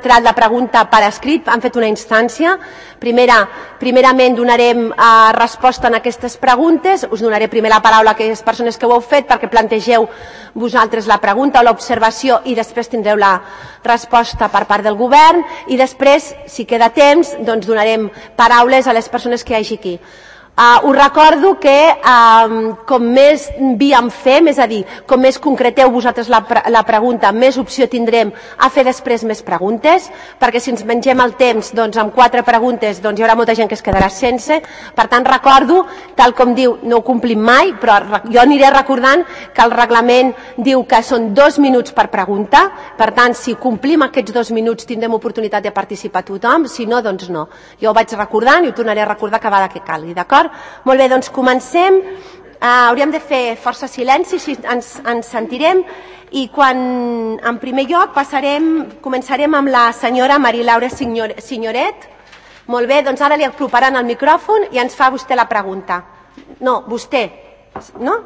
tret la pregunta per escrit, han fet una instància. Primerament donarem resposta a aquestes preguntes, us donaré primer la paraula a aquelles persones que ho heu fet perquè plantegeu vosaltres la pregunta o l'observació i després tindreu la resposta per part del govern i després, si queda temps, doncs donarem paraules a les persones que hi hagi aquí. Us recordo que com més víem fem, és a dir, com més concreteu vosaltres la pregunta, més opció tindrem a fer després més preguntes, perquè si ens mengem el temps amb 4 preguntes hi haurà molta gent que es quedarà sense. Per tant, recordo, tal com diu, no ho complim mai, però jo aniré recordant que el reglament diu que són 2 minuts per pregunta. Per tant, si complim aquests 2 minuts tindrem oportunitat de participar tothom, si no, doncs no. Jo ho vaig recordant i ho tornaré a recordar cada vegada que calgui, d'acord? Molt bé, doncs comencem. Hauríem de fer força silenci, així ens sentirem, i en primer lloc començarem amb la senyora Marilaura Signoret. Molt bé, doncs ara li aproparan el micròfon i ens fa vostè la pregunta. No, vostè, no?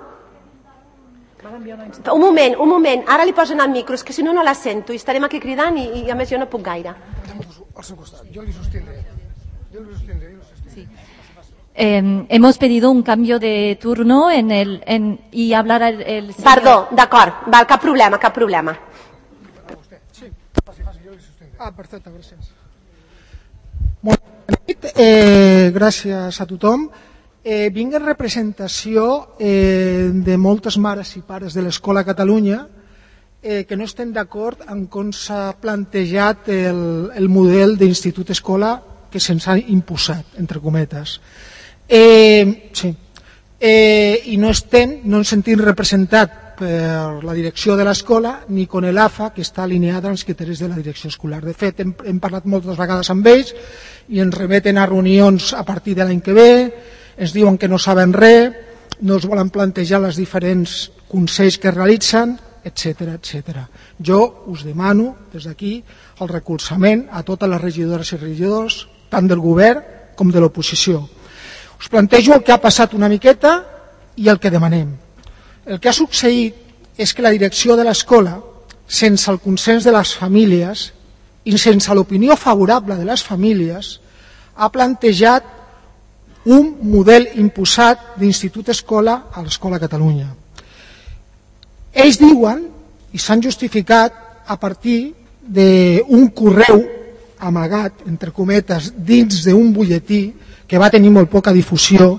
Un moment, ara li posen el micro, és que si no, no la sento i estarem aquí cridant i a més jo no puc gaire. Al seu costat, jo li sostindré. Hemos pedido un cambio de turno y hablar el señor... Perdó, d'acord, cap problema. Sí, faci, jo li sostindré. Perfecte, gràcies. Molt bé, gràcies a tothom. Vinc en representació de moltes mares i pares de l'Escola Catalunya que no estem d'acord amb com s'ha plantejat el model d'institut-escola que se'ns ha imposat, entre cometes. Sí. I no ens sentim representat per la direcció de l'escola ni con l'AFA, que està alineada als criteris de la direcció escolar. De fet, hem parlat moltes vegades amb ells i ens remeten a reunions a partir de l'any que ve, ens diuen que no saben res, no es volen plantejar els diferents consells que realitzen, etc. Jo us demano des d'aquí el recolzament a totes les regidores i regidors, tant del govern com de l'oposició. Us plantejo el que ha passat una miqueta i el que demanem. El que ha succeït és que la direcció de l'escola, sense el consens de les famílies i sense l'opinió favorable de les famílies, ha plantejat un model imposat d'institut-escola a l'Escola Catalunya. Ells diuen, i s'han justificat a partir d'un correu amagat, entre cometes, dins d'un butlletí que va tenir molt poca difusió,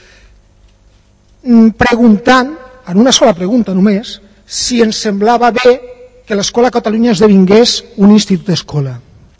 preguntant, en una sola pregunta només, si ens semblava bé que l'Escola Catalunya esdevingués un institut d'escola.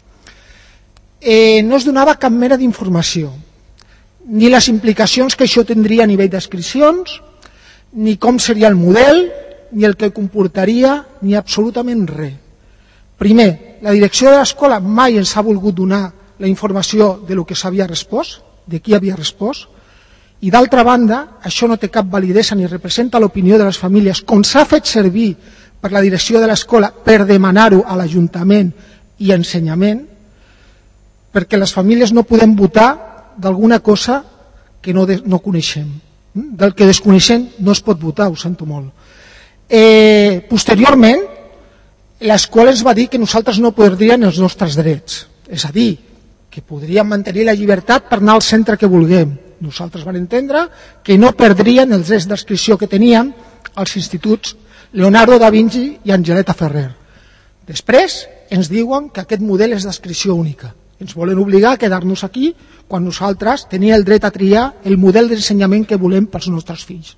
No es donava cap mena d'informació, ni les implicacions que això tindria a nivell d'adscripcions, ni com seria el model, ni el que comportaria, ni absolutament res. Primer, la direcció de l'escola mai ens ha volgut donar la informació de lo que s'havia respost, de qui havia respost, i d'altra banda, això no té cap validesa ni representa l'opinió de les famílies, com s'ha fet servir per la direcció de l'escola per demanar-ho a l'Ajuntament i ensenyament, perquè les famílies no podem votar d'alguna cosa que no coneixem. Del que desconeixem no es pot votar, ho sento molt. Posteriorment, l'escola ens va dir que nosaltres no perdríem els nostres drets, és a dir, que podríem mantenir la llibertat per anar al centre que vulguem. Nosaltres vam entendre que no perdrien els drets d'adscripció que teníem als instituts Leonardo da Vinci i Angeleta Ferrer. Després ens diuen que aquest model és d'adscripció única. Ens volen obligar a quedar-nos aquí quan nosaltres tenim el dret a triar el model d'ensenyament que volem pels nostres fills.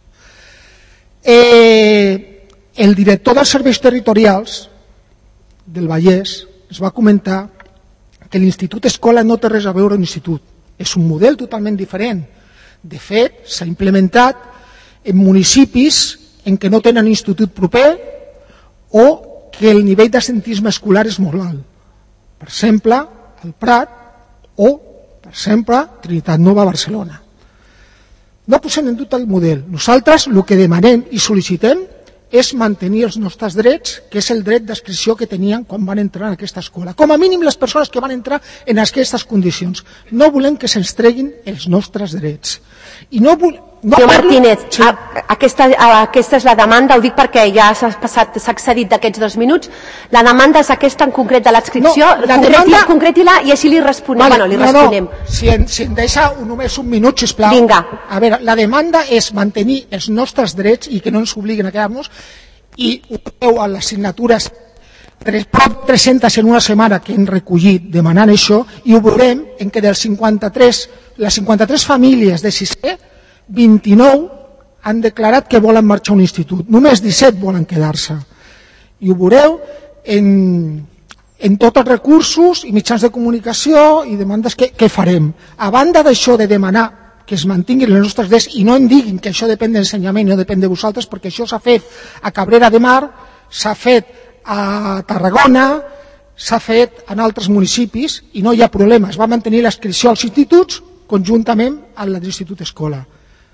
El director dels serveis territorials del Vallès ens va comentar que l'institut escola no té res a veure amb l'institut. És un model totalment diferent. De fet, s'ha implementat en municipis en què no tenen institut proper o que el nivell d'assentisme escolar és molt alt. Per exemple, el Prat o, per exemple, Trinitat Nova a Barcelona. No posem en dubte el model. Nosaltres el que demanem i sol·licitem és mantenir els nostres drets, que és el dret d'adscripció que tenien quan van entrar en aquesta escola. Com a mínim les persones que van entrar en aquestes condicions. No volem que se'ns treguin els nostres drets. I no Senyor Martínez, aquesta és la demanda, ho dic perquè ja s'ha excedit d'aquests 2 minuts. La demanda és aquesta en concret de l'adscripció. Concreti-la i així li responem. Si em deixa només un minut, sisplau. Vinga. A veure, la demanda és mantenir els nostres drets i que no ens obliguin a quedar-nos, i ho veu a les signatures 300 en una setmana que hem recollit demanant això, i ho veurem en què les 53 famílies de 6è, 29 han declarat que volen marxar a un institut, només 17 volen quedar-se, i ho veureu en tots els recursos i mitjans de comunicació i demandes que farem. A banda d'això de demanar que es mantinguin els nostres drets, i no em diguin que això depèn d'ensenyament i no depèn de vosaltres, perquè això s'ha fet a Cabrera de Mar, s'ha fet a Tarragona, s'ha fet en altres municipis i no hi ha problema. Es va mantenir l'adscripció als instituts conjuntament amb l'Institut Escola.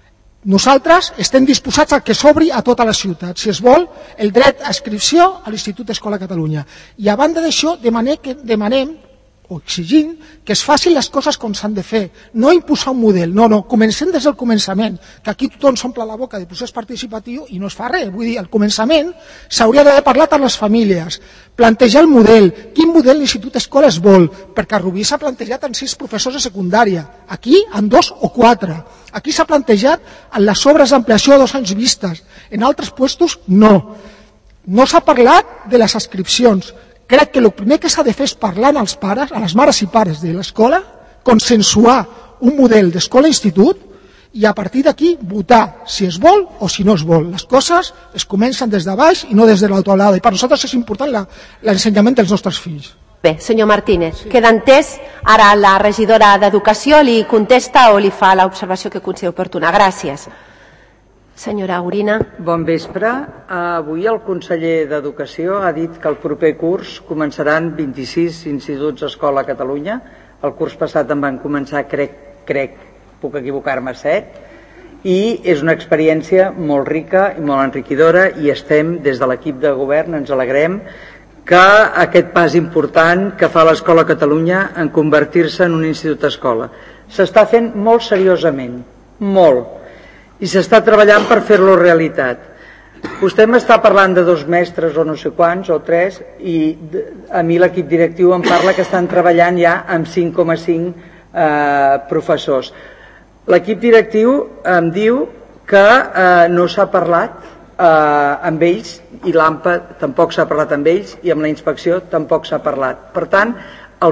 Nosaltres estem disposats a que s'obri a tota la ciutat, si es vol, el dret a inscripció a l'Institut Escola Catalunya. I a banda d'això demanem o exigim que es facin les coses com s'han de fer, no imposar un model, no, comencem des del començament, que aquí tothom s'omple la boca de procés participatiu i no es fa res. Vull dir, al començament s'hauria d'haver parlat amb les famílies, plantejar el model, quin model l'Institut Escola es vol, perquè a Rubí s'ha plantejat amb 6 professors de secundària, aquí amb 2 o 4, aquí s'ha plantejat en les obres d'ampliació a 2 anys vistes, en altres puestos no s'ha parlat de les adscripcions. Crec que el primer que s'ha de fer és parlar als pares, a les mares i pares de l'escola, consensuar un model d'escola-institut i a partir d'aquí votar si es vol o si no es vol. Les coses es comencen des de baix i no des de l'altra i per nosaltres és important l'ensenyament dels nostres fills. Bé, senyor Martínez, queda entès. Ara la regidora d'Educació li contesta o li fa l'observació que consideri oportuna. Gràcies. Senyora Gorina. Bon vespre. Avui el conseller d'Educació ha dit que el proper curs començaran 26 instituts escola a Catalunya. El curs passat en van començar, crec, puc equivocar-me, 7. I és una experiència molt rica i molt enriquidora i estem, des de l'equip de govern, ens alegrem que aquest pas important que fa l'Escola a Catalunya en convertir-se en un institut escola s'està fent molt seriosament, molt. I s'està treballant per fer-lo realitat. Vostè m'està parlant de 2 mestres o no sé quants, o 3, i a mi l'equip directiu em parla que estan treballant ja amb 5,5 professors. L'equip directiu em diu que no s'ha parlat amb ells, i l'AMPA tampoc s'ha parlat amb ells, i amb la inspecció tampoc s'ha parlat. Per tant, el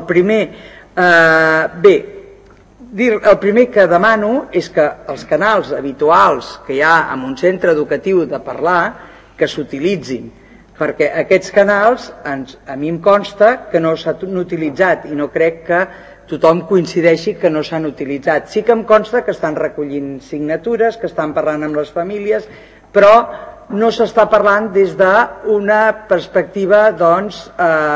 primer que demano és que els canals habituals que hi ha en un centre educatiu de parlar, que s'utilitzin, perquè aquests canals a mi em consta que no s'han utilitzat i no crec que tothom coincideixi que no s'han utilitzat. Sí que em consta que estan recollint signatures, que estan parlant amb les famílies, però no s'està parlant des d'una perspectiva, doncs,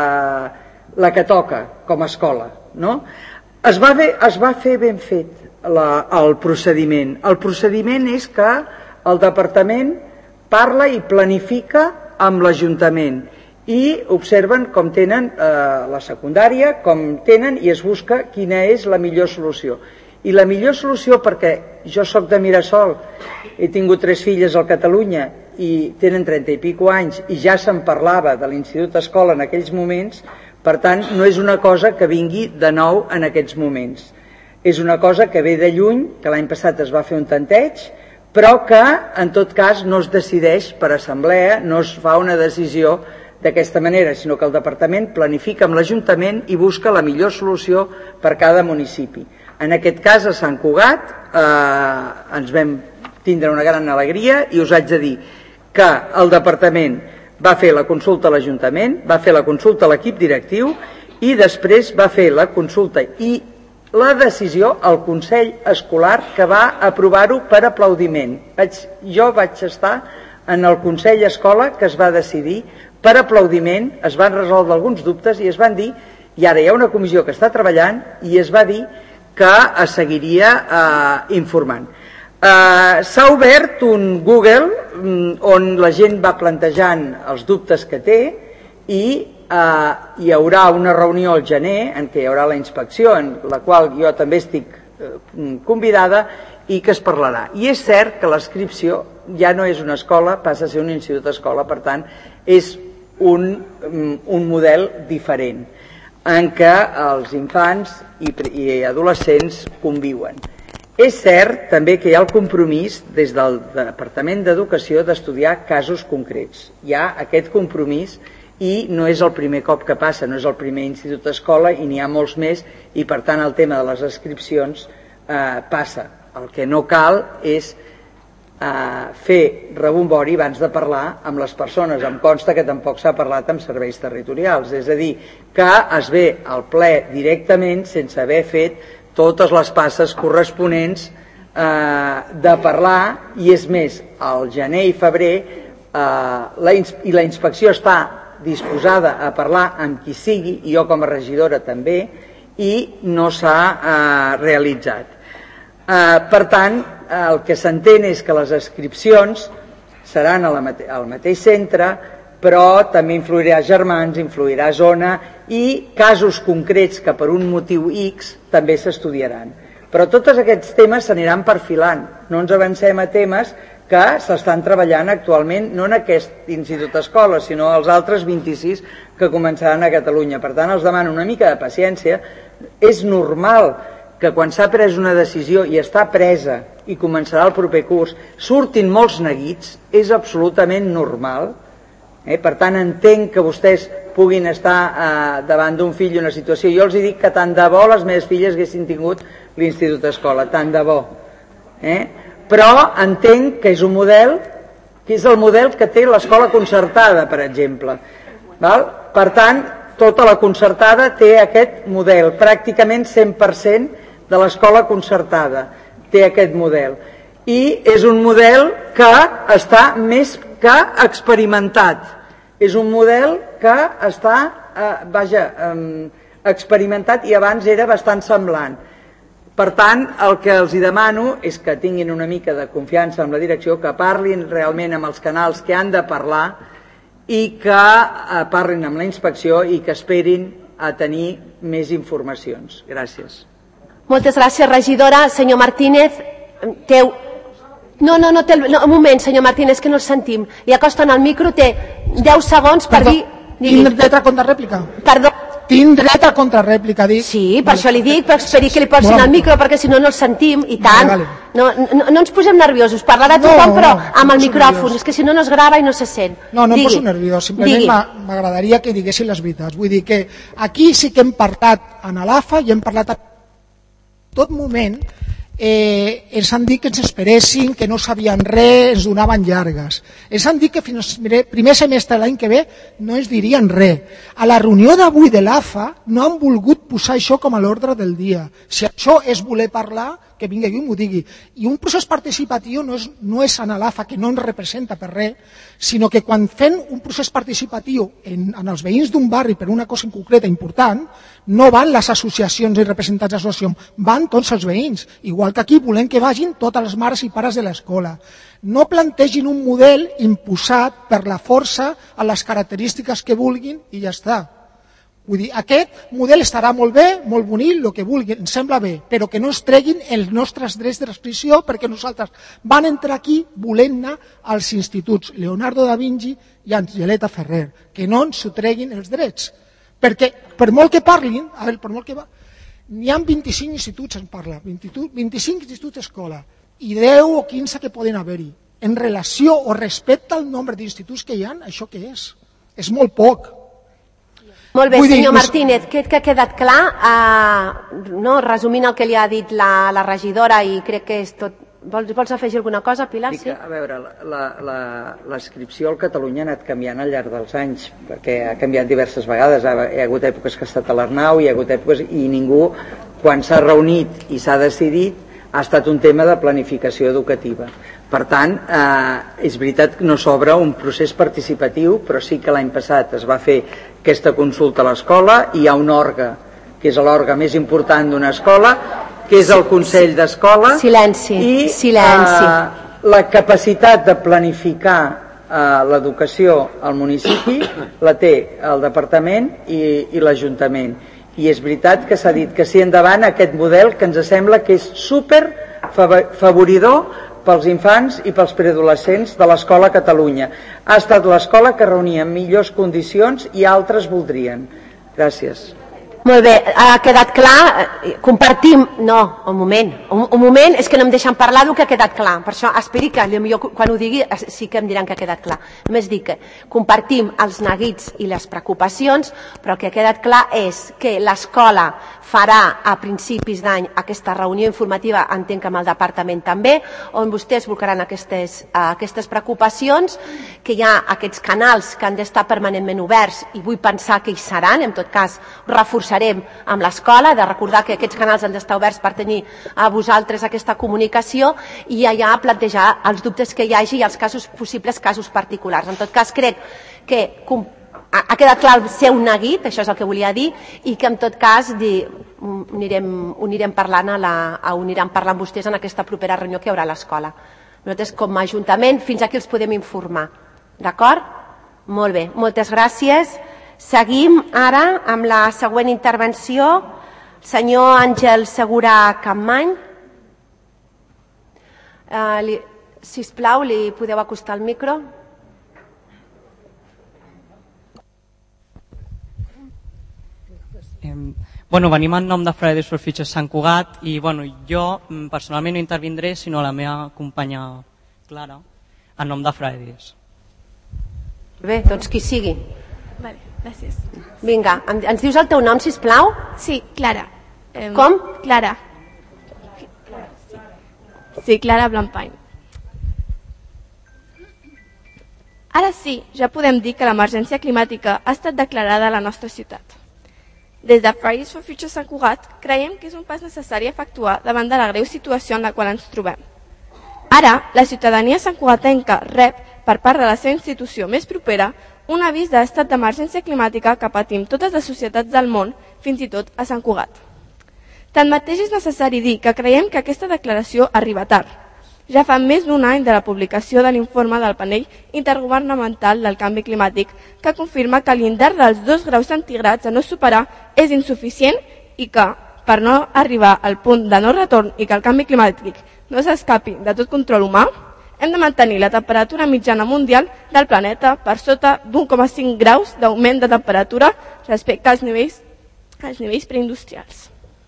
la que toca com a escola, no? Es va fer ben fet el procediment. El procediment és que el departament parla i planifica amb l'Ajuntament i observen com tenen la secundària, com tenen, i es busca quina és la millor solució. I la millor solució, perquè jo soc de Mirasol, he tingut 3 filles a Catalunya i tenen 30 i pico anys i ja se'n parlava de l'Institut Escola en aquells moments. Per tant, no és una cosa que vingui de nou en aquests moments. És una cosa que ve de lluny, que l'any passat es va fer un tanteig, però que, en tot cas, no es decideix per assemblea, no es fa una decisió d'aquesta manera, sinó que el departament planifica amb l'Ajuntament i busca la millor solució per cada municipi. En aquest cas, a Sant Cugat, ens vam tindre una gran alegria i us haig de dir que el departament va fer la consulta a l'Ajuntament, va fer la consulta a l'equip directiu i després va fer la consulta i la decisió al Consell Escolar, que va aprovar-ho per aplaudiment. Jo vaig estar en el Consell Escola que es va decidir per aplaudiment, es van resoldre alguns dubtes i es van dir, i ara hi ha una comissió que està treballant, i es va dir que es seguiria informant. S'ha obert un Google on la gent va plantejant els dubtes que té i hi haurà una reunió al gener en què hi haurà la inspecció, en la qual jo també estic convidada, i que es parlarà. I és cert que l'adscripció ja no és una escola, passa a ser un institut escola, per tant és un model diferent en què els infants i adolescents conviuen. És cert també que hi ha el compromís des del Departament d'Educació d'estudiar casos concrets. Hi ha aquest compromís i no és el primer cop que passa, no és el primer institut escola i n'hi ha molts més i per tant el tema de les adscripcions passa. El que no cal és fer rebombori abans de parlar amb les persones. Em consta que tampoc s'ha parlat amb serveis territorials, és a dir, que es ve al ple directament sense haver fet totes les passes corresponents de parlar, i és més, al gener i febrer i la inspecció està disposada a parlar amb qui sigui, i jo com a regidora també, i no s'ha realitzat. Per tant, el que s'entén és que les adscripcions seran al mateix centre, però també influirà germans, influirà zona i casos concrets que per un motiu X també s'estudiaran. Però tots aquests temes s'aniran perfilant, no ens avancem a temes que s'estan treballant actualment no en aquest institut escola, sinó als altres 26 que començaran a Catalunya. Per tant, els demano una mica de paciència. És normal que quan s'ha pres una decisió i està presa i començarà el proper curs, surtin molts neguits, és absolutament normal. Per tant, entenc que vostès puguin estar davant d'un fill i una situació. Jo els dic que tant de bo les meves filles haguessin tingut l'institut escola, tant de bo. Però entenc que és un model, que és el model que té l'escola concertada, per exemple. Per tant, tota la concertada té aquest model, pràcticament 100% de l'escola concertada té aquest model. I és un model que està més que experimentat. És un model que està, experimentat i abans era bastant semblant. Per tant, el que els demano és que tinguin una mica de confiança amb la direcció, que parlin realment amb els canals que han de parlar i que parlin amb la inspecció i que esperin a tenir més informacions. Gràcies. Moltes gràcies, regidora. Senyor Martínez, un moment, senyor Martínez, que no el sentim. Li acosten al micro, té 10 segons per dir... Tinc dret a contrarèplica? Perdó. Tinc dret a contrarèplica, dic. Sí, per això li dic, per esperar que li posin al micro, perquè si no, no el sentim, i tant. No ens posem nerviosos, parlarà tothom, però amb el micròfon, és que si no, no es grava i no se sent. No em poso nerviós, simplement m'agradaria que diguessin les veritats. Vull dir que aquí sí que hem parlat en l'AFA i hem parlat tot moment, ens han dit que ens esperessin, que no sabien res, ens donaven llargues. Ens han dit que fins al primer semestre l'any que ve no ens dirien res. A la reunió d'avui de l'AFA no han volgut posar això com a l'ordre del dia. Si això és voler parlar, que vingui i m'ho digui. I un procés participatiu no és en l'AFA, que no ens representa per res, sinó que quan fem un procés participatiu en els veïns d'un barri per una cosa concreta important, no van les associacions i representants d'associacions, van tots els veïns. Igual que aquí volem que vagin totes les mares i pares de l'escola. No plantegin un model imposat per la força a les característiques que vulguin i ja està. Vull dir, aquest model estarà molt bé, molt bonic, el que vulguin, em sembla bé, però que no es treguin els nostres drets d'adscripció, perquè nosaltres van entrar aquí volent anar als instituts Leonardo da Vinci i Angeleta Ferrer, que no ens ho treguin els drets. Perquè per molt que parlin, n'hi ha 25 instituts, en parla, 25 instituts d'escola, i 10 o 15 que poden haver-hi. En relació o respecte al nombre d'instituts que hi ha, això què és? És molt poc. Molt bé, senyor Martínez, crec que ha quedat clar, resumint el que li ha dit la regidora, i crec que és tot. Vols afegir alguna cosa, Pilar? Sí? A veure, l'adscripció al Catalunya ha anat canviant al llarg dels anys, perquè ha canviat diverses vegades. Hi ha hagut èpoques que ha estat a l'Arnau, hi ha hagut èpoques, i ningú, quan s'ha reunit i s'ha decidit, ha estat un tema de planificació educativa. Per tant, és veritat que no s'obre un procés participatiu, però sí que l'any passat es va fer aquesta consulta a l'escola, i hi ha un òrgan, que és l'òrgan més important d'una escola, que és el Consell d'Escola, i la capacitat de planificar l'educació al municipi la té el departament i l'Ajuntament. I és veritat que s'ha dit que sí endavant aquest model, que ens sembla que és super favoridor pels infants i pels preadolescents de l'Escola Catalunya. Ha estat l'escola que reunia millors condicions i altres voldrien. Gràcies. Molt bé, ha quedat clar, compartim... No, un moment, és que no em deixen parlar del que ha quedat clar, per això esperi que quan ho digui sí que em diran que ha quedat clar. Només dic que compartim els neguits i les preocupacions, però el que ha quedat clar és que l'escola farà a principis d'any aquesta reunió informativa, entenc que amb el departament també, on vostès volcaran aquestes preocupacions, que hi ha aquests canals que han d'estar permanentment oberts i vull pensar que hi seran, en tot cas reforçarem amb l'escola, de recordar que aquests canals han d'estar oberts per tenir a vosaltres aquesta comunicació i allà plantejar els dubtes que hi hagi i els possibles casos particulars. En tot cas, crec que ha quedat clar el seu neguit, això és el que volia dir, i que en tot cas ho anirem parlant vostès en aquesta propera reunió que hi haurà a l'escola. Nosaltres com a Ajuntament fins aquí els podem informar. D'acord? Molt bé, moltes gràcies. Seguim ara amb la següent intervenció. Senyor Àngel Segura Campmany. Sisplau, li podeu acostar el micro? Venim en nom de Fridays for Future Sant Cugat i jo personalment no intervindré sinó la meva companya Clara en nom de Fridays. Bé, doncs qui sigui. Vale, gràcies. Vinga, ens dius el teu nom, sisplau? Sí, Clara. Com? Clara. Sí, Clara Blampany. Ara sí, ja podem dir que l'emergència climàtica ha estat declarada a la nostra ciutat. Des de Fridays for Future Sant Cugat creiem que és un pas necessari a efectuar davant de la greu situació en la qual ens trobem. Ara, la ciutadania santcugatenca rep, per part de la seva institució més propera, un avís d'estat d'emergència climàtica que patim totes les societats del món, fins i tot a Sant Cugat. Tanmateix és necessari dir que creiem que aquesta declaració arriba tard. Ja fa més d'un any de la publicació de l'informe del panell intergovernamental del canvi climàtic que confirma que l'índex dels 2 graus centígrads a no superar és insuficient i que, per no arribar al punt de no retorn i que el canvi climàtic no s'escapi de tot control humà, hem de mantenir la temperatura mitjana mundial del planeta per sota d'1,5 graus d'augment de temperatura respecte als nivells preindustrials.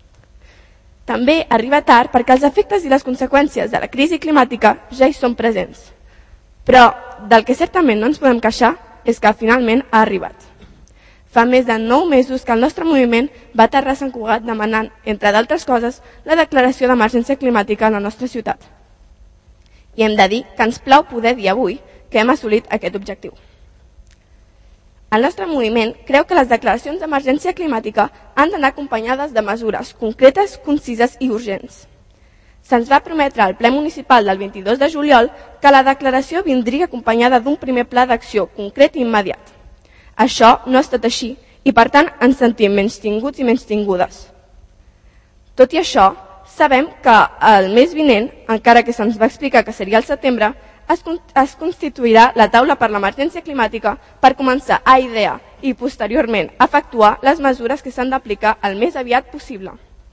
També arriba tard perquè els efectes i les conseqüències de la crisi climàtica ja hi són presents. Però del que certament no ens podem queixar és que finalment ha arribat. Fa més de 9 mesos que el nostre moviment va aterrar a Sant Cugat demanant, entre d'altres coses, la declaració d'emergència climàtica a la nostra ciutat. I hem de dir que ens plau poder dir avui que hem assolit aquest objectiu. El nostre moviment creu que les declaracions d'emergència climàtica han d'anar acompanyades de mesures concretes, concises i urgents. Se'ns va prometre al ple municipal del 22 de juliol que la declaració vindria acompanyada d'un primer pla d'acció concret i immediat. Això no ha estat així i, per tant, ens sentim menystinguts i menystingudes. Tot i això, sabem que el mes vinent, encara que se'ns va explicar que seria al setembre, es constituirà la taula per l'emergència climàtica per començar a idear i posteriorment a efectuar les mesures que s'han d'aplicar el més aviat possible.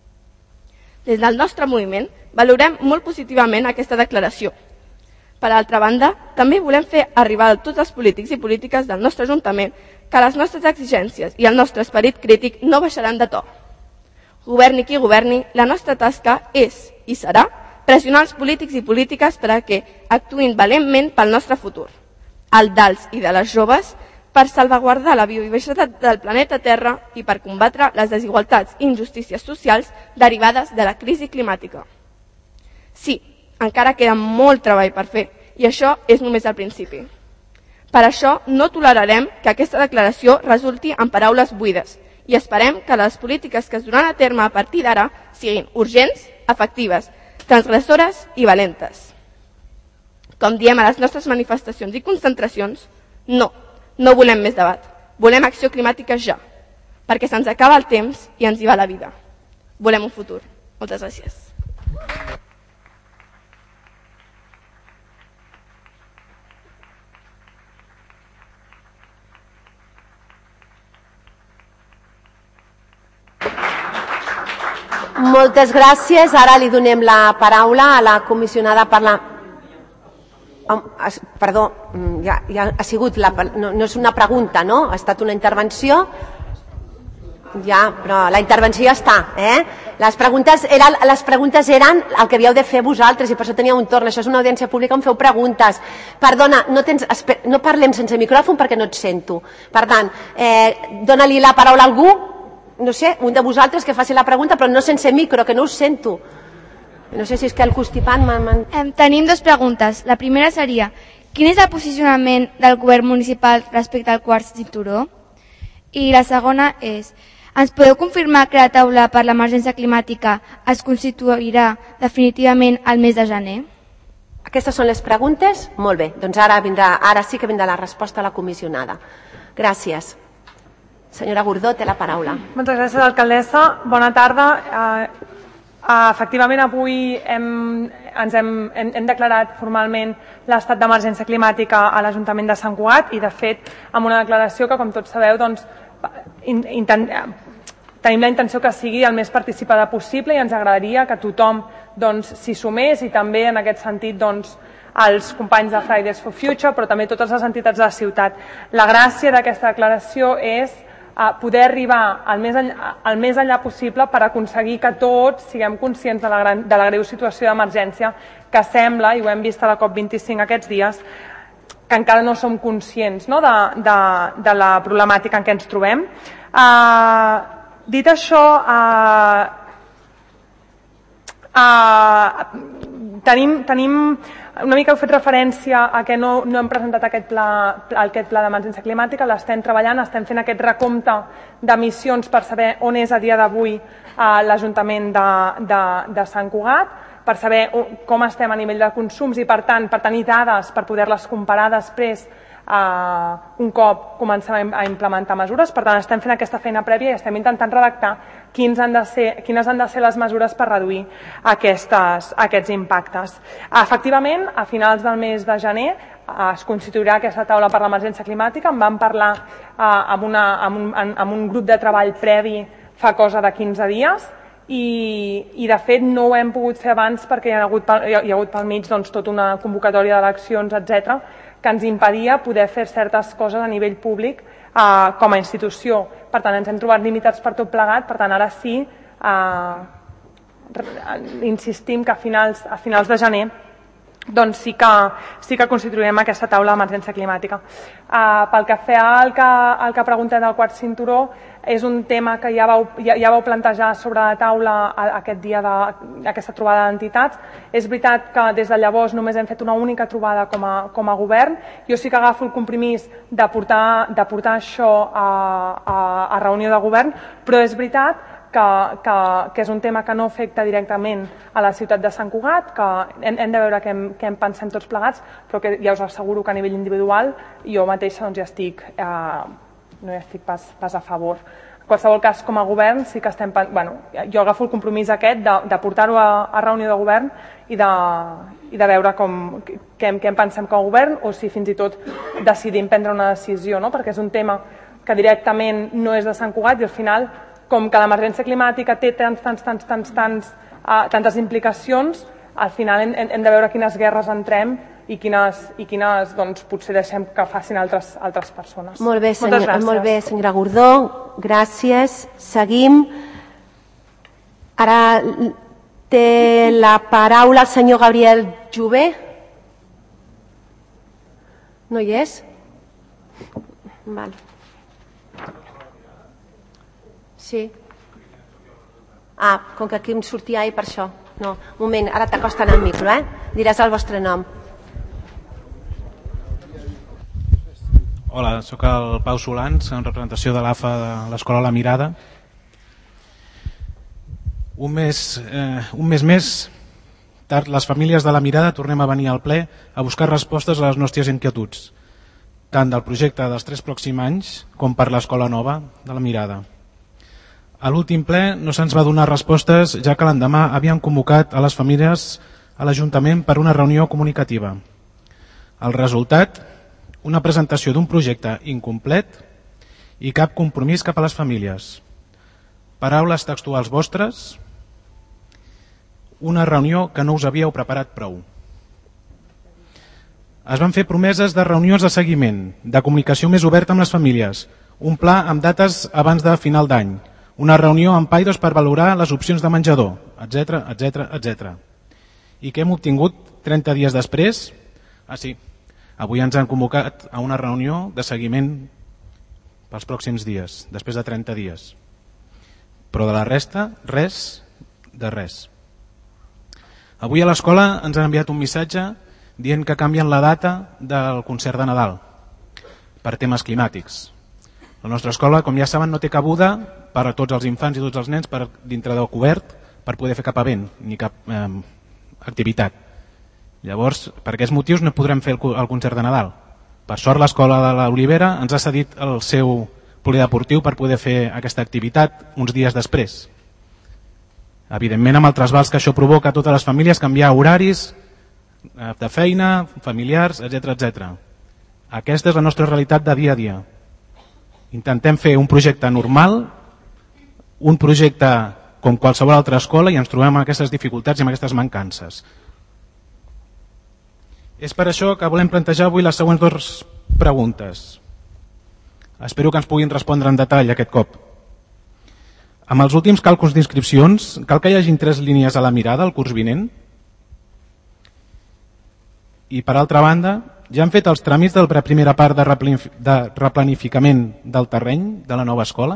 Des del nostre moviment valorem molt positivament aquesta declaració. Per altra banda, també volem fer arribar a tots els polítics i polítiques del nostre Ajuntament que les nostres exigències i el nostre esperit crític no baixaran de to. Governi qui governi, la nostra tasca és i serà pressionar els polítics i polítiques perquè actuïn valentment pel nostre futur, el dels i de les joves, per salvaguardar la biodiversitat del planeta Terra i per combatre les desigualtats i injustícies socials derivades de la crisi climàtica. Sí, encara queda molt treball per fer i això és només el principi. Per això no tolerarem que aquesta declaració resulti en paraules buides i esperem que les polítiques que es duran a terme a partir d'ara siguin urgents, efectives, transgressores i valentes. Com diem a les nostres manifestacions i concentracions, no volem més debat, volem acció climàtica ja, perquè se'ns acaba el temps i ens hi va la vida. Volem un futur. Moltes gràcies. Moltes gràcies. Ara li donem la paraula a la comissionada per la... Perdó, ja ha sigut... No és una pregunta, no? Ha estat una intervenció. Ja, però la intervenció ja està. Les preguntes eren el que havíeu de fer vosaltres i per això teníeu un torn. Això és una audiència pública on feu preguntes. Perdona, no parlem sense micròfon perquè no et sento. Per tant, dóna-li la paraula a algú, no sé, un de vosaltres que faci la pregunta, però no sense micro, que no us sento. No sé si és que el constipant... Tenim dues preguntes. La primera seria, quin és el posicionament del govern municipal respecte al quart cinturó? I la segona és, ens podeu confirmar que la taula per l'emergència climàtica es constituirà definitivament al mes de gener? Aquestes són les preguntes? Molt bé, doncs ara sí que vindrà la resposta a la comissionada. Gràcies. Senyora Gordó, té la paraula. Moltes gràcies, alcaldessa. Bona tarda. Efectivament, avui hem declarat formalment l'estat d'emergència climàtica a l'Ajuntament de Sant Cugat i, de fet, amb una declaració que, com tots sabeu, tenim la intenció que sigui el més participada possible i ens agradaria que tothom s'hi sumés i també, en aquest sentit, els companys de Fridays for Future, però també totes les entitats de la ciutat. La gràcia d'aquesta declaració és poder arribar al més enllà possible per aconseguir que tots siguem conscients de la greu situació d'emergència que sembla, i ho hem vist a la COP25 aquests dies, que encara no som conscients de la problemàtica en què ens trobem. Dit això, tenim una mica, heu fet referència a que no hem presentat aquest pla d'emergència climàtica, l'estem treballant, estem fent aquest recompte d'emissions per saber on és a dia d'avui l'Ajuntament de Sant Cugat, per saber com estem a nivell de consums i, per tant, per tenir dades per poder-les comparar després un cop comencem a implementar mesures. Per tant, estem fent aquesta feina prèvia i estem intentant redactar quines han de ser les mesures per reduir aquests impactes. Efectivament, a finals del mes de gener es constituirà aquesta taula per l'emergència climàtica. En vam parlar amb un grup de treball previ fa cosa de 15 dies i de fet no ho hem pogut fer abans perquè hi ha hagut pel mig tota una convocatòria d'eleccions, etc., que ens impedia poder fer certes coses a nivell públic com a institució. Per tant, ens hem trobat limitats per tot plegat. Per tant, ara sí, insistim que a finals de gener sí que constituirem aquesta taula d'emergència climàtica. Pel que fa al que pregunteu del quart cinturó, és un tema que ja vau plantejar sobre la taula aquest dia d'aquesta trobada d'entitats. És veritat que des de llavors només hem fet una única trobada com a govern. Jo sí que agafo el compromís de portar això a reunió de govern, però és veritat que és un tema que no afecta directament a la ciutat de Sant Cugat, que hem de veure què en pensem tots plegats, però que ja us asseguro que a nivell individual jo mateixa no hi estic pas a favor. En qualsevol cas, com a govern, sí que estem... Jo agafo el compromís aquest de portar-ho a reunió de govern i de veure què en pensem com a govern o si fins i tot decidim prendre una decisió, perquè és un tema que directament no és de Sant Cugat i al final, com que l'emergència climàtica té tantes implicacions, al final hem de veure quines guerres entrem i quines potser deixem que facin altres persones. Molt bé, senyora Gordó, gràcies. Seguim. Ara té la paraula el senyor Gabriel Jové. No hi és? Val. Sí. Com que aquí em sortia per això. No, un moment, ara t'acosten al micro, Diràs el vostre nom. Hola, sóc el Pau Solans, en representació de l'AFA de l'Escola La Mirada. Un mes més tard, les famílies de La Mirada tornem a venir al ple a buscar respostes a les nostres inquietuds, tant del projecte dels 3 pròxims anys com per l'Escola Nova de La Mirada. A l'últim ple no se'ns va donar respostes, ja que l'endemà havien convocat a les famílies a l'Ajuntament per una reunió comunicativa. El resultat, una presentació d'un projecte incomplet i cap compromís cap a les famílies. Paraules textuals vostres, una reunió que no us havíeu preparat prou. Es van fer promeses de reunions de seguiment, de comunicació més oberta amb les famílies, un pla amb dates abans de final d'any, una reunió amb Paidos per valorar les opcions de menjador, etc, etc, etc. I què hem obtingut 30 dies després? Sí, avui ens han convocat a una reunió de seguiment pels pròxims dies, després de 30 dies. Però de la resta, res de res. Avui a l'escola ens han enviat un missatge dient que canvien la data del concert de Nadal per temes climàtics. La nostra escola, com ja saben, no té cabuda per a tots els infants i tots els nens per dintre del cobert per poder fer cap event ni cap activitat. Llavors, per aquests motius no podrem fer el concert de Nadal. Per sort, l'escola de l'Olivera ens ha cedit el seu polideportiu per poder fer aquesta activitat uns dies després. Evidentment, amb el trasbals que això provoca a totes les famílies, canviar horaris de feina, familiars, etc etc. Aquesta és la nostra realitat de dia a dia. Intentem fer un projecte normal, un projecte com qualsevol altra escola, i ens trobem amb aquestes dificultats i amb aquestes mancances. És per això que volem plantejar avui les següents dues preguntes. Espero que ens puguin respondre en detall aquest cop. Amb els últims càlculs d'inscripcions, cal que hi hagin 3 línies a la mirada el curs vinent? I per altra banda, ja han fet els tràmits de la primera part de replanificament del terreny de la nova escola?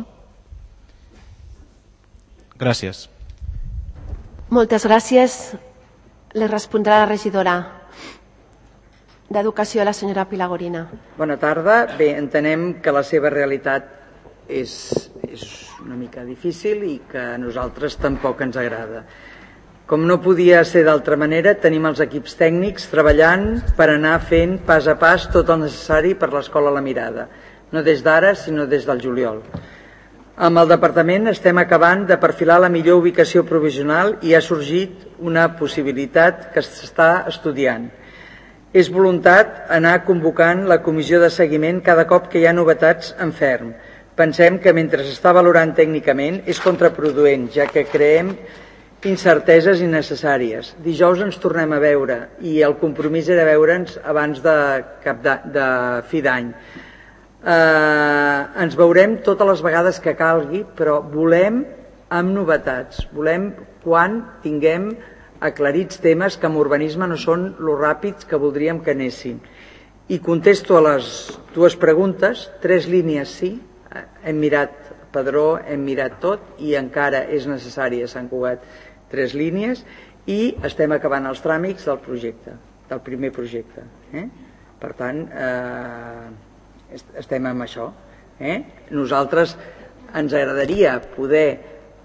Gràcies. Moltes gràcies. Les respondrà la regidora d'Educació, la senyora Pilar Gorina. Bona tarda. Bé, entenem que la seva realitat és una mica difícil i que a nosaltres tampoc ens agrada. Com no podia ser d'altra manera, tenim els equips tècnics treballant per anar fent pas a pas tot el necessari per l'escola La Mirada, no des d'ara, sinó des del juliol. Amb el departament estem acabant de perfilar la millor ubicació provisional i ha sorgit una possibilitat que s'està estudiant. És voluntat anar convocant la comissió de seguiment cada cop que hi ha novetats en ferm. Pensem que mentre s'està valorant tècnicament és contraproduent, ja que creem incerteses innecessàries. Dijous ens tornem a veure i el compromís era veure'ns abans de fi d'any. Ens veurem totes les vegades que calgui, però volem amb novetats. Volem quan tinguem aclarits temes que amb urbanisme no són lo ràpids que voldríem que anessin. I contesto a les dues preguntes, 3 línies sí, hem mirat padró, hem mirat tot i encara és necessari a Sant Cugat 3 línies i estem acabant els tràmits del projecte, del primer projecte. Per tant, estem amb això. Nosaltres ens agradaria poder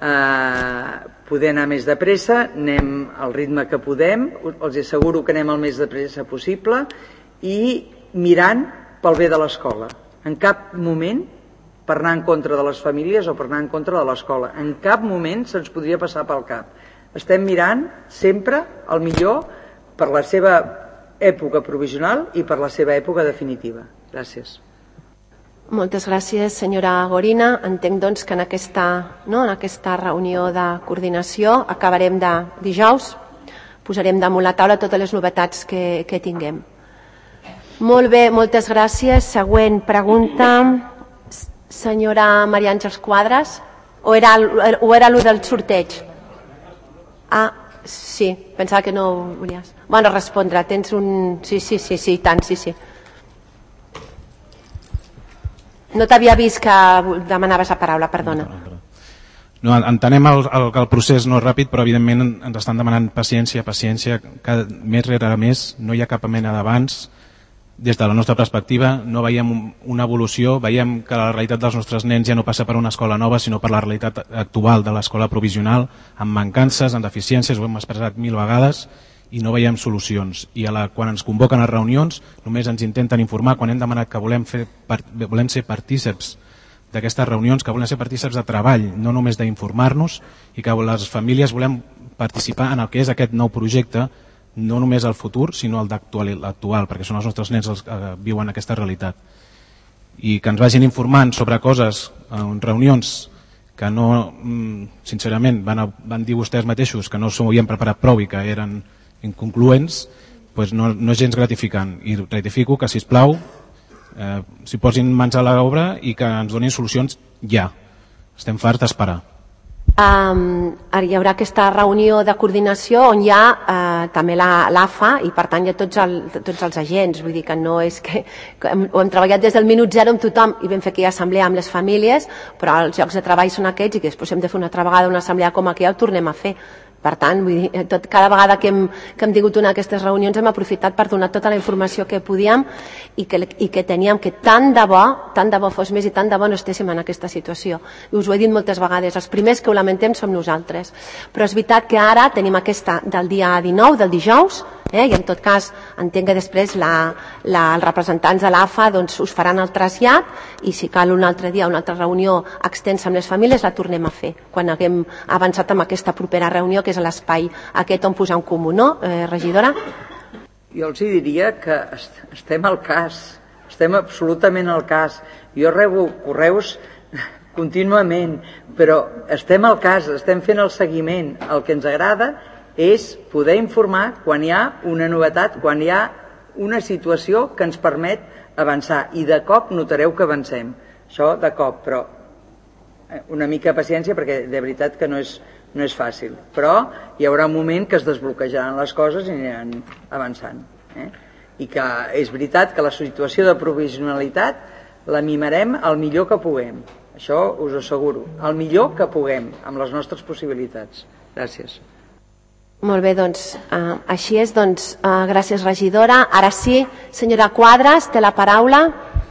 anar més de pressa, anem al ritme que podem, els asseguro que anem el més de pressa possible i mirant pel bé de l'escola. En cap moment per anar en contra de les famílies o per anar en contra de l'escola. En cap moment se'ns podria passar pel cap. Estem mirant sempre el millor per la seva època provisional i per la seva època definitiva. Gràcies. Moltes gràcies, senyora Gorina. Entenc, doncs, que en aquesta reunió de coordinació acabarem de dijous, posarem damunt la taula totes les novetats que tinguem. Molt bé, moltes gràcies. Següent pregunta. Senyora Maria Àngels Quadras, o era el del sorteig? Sí, pensava que no volies. Bueno, respondre, tens un... Sí, tant, sí. No t'havia vist que demanaves la paraula, perdona. No, entenem que el procés no és ràpid, però evidentment ens estan demanant paciència, cada mes rere mes, no hi ha cap mena d'avanç. Des de la nostra perspectiva no veiem una evolució, veiem que la realitat dels nostres nens ja no passa per una escola nova, sinó per la realitat actual de l'escola provisional, amb mancances, amb deficiències, ho hem expressat 1000 vegades i no veiem solucions. I quan ens convoquen a reunions només ens intenten informar quan hem demanat que volem ser partíceps d'aquestes reunions, que volem ser partíceps de treball, no només d'informar-nos, i que les famílies volem participar en el que és aquest nou projecte, no només el futur, sinó el l'actual, perquè són els nostres nens els que viuen aquesta realitat. I que ens vagin informant sobre coses en reunions que no, sincerament, van dir vostès mateixos que no s'ho havien preparat prou i que eren inconcluents, doncs no és gens gratificant. I ratifico que, sisplau, s'hi posin mans a l'obra i que ens donin solucions ja. Estem farts d'esperar. Hi haurà aquesta reunió de coordinació on hi ha també l'AFA i per tant hi ha tots els agents, vull dir que no és que ho hem treballat des del minut zero amb tothom i vam fer aquella assemblea amb les famílies, però els llocs de treball són aquests i que després hem de fer una altra vegada una assemblea com aquella, ho tornem a fer. Per tant, vull dir, cada vegada que hem tingut una d'aquestes reunions hem aprofitat per donar tota la informació que podíem i que teníem, que tant de bo fos més i tant de bo no estéssim en aquesta situació. I us ho he dit moltes vegades, els primers que ho lamentem som nosaltres. Però és veritat que ara tenim aquesta del dia 19, del dijous, i en tot cas entenc que després els representants de l'AFA us faran el trasllat i si cal un altre dia, una altra reunió extensa amb les famílies la tornem a fer quan haguem avançat amb aquesta propera reunió que és l'espai aquest on posar en comú, no, regidora? Jo els diria que estem al cas, estem absolutament al cas. Jo rebo correus contínuament, però estem al cas, estem fent el seguiment. El que ens agrada és poder informar quan hi ha una novetat, quan hi ha una situació que ens permet avançar i de cop notareu que avancem. Això de cop, però una mica de paciència perquè de veritat que no és fàcil, però hi haurà un moment que es desbloquejaran les coses i aniran avançant. I que és veritat que la situació de provisionalitat la mimarem el millor que puguem, això us ho asseguro, el millor que puguem amb les nostres possibilitats. Gràcies. Molt bé, doncs així és, gràcies regidora. Ara sí, senyora Quadras, té la paraula.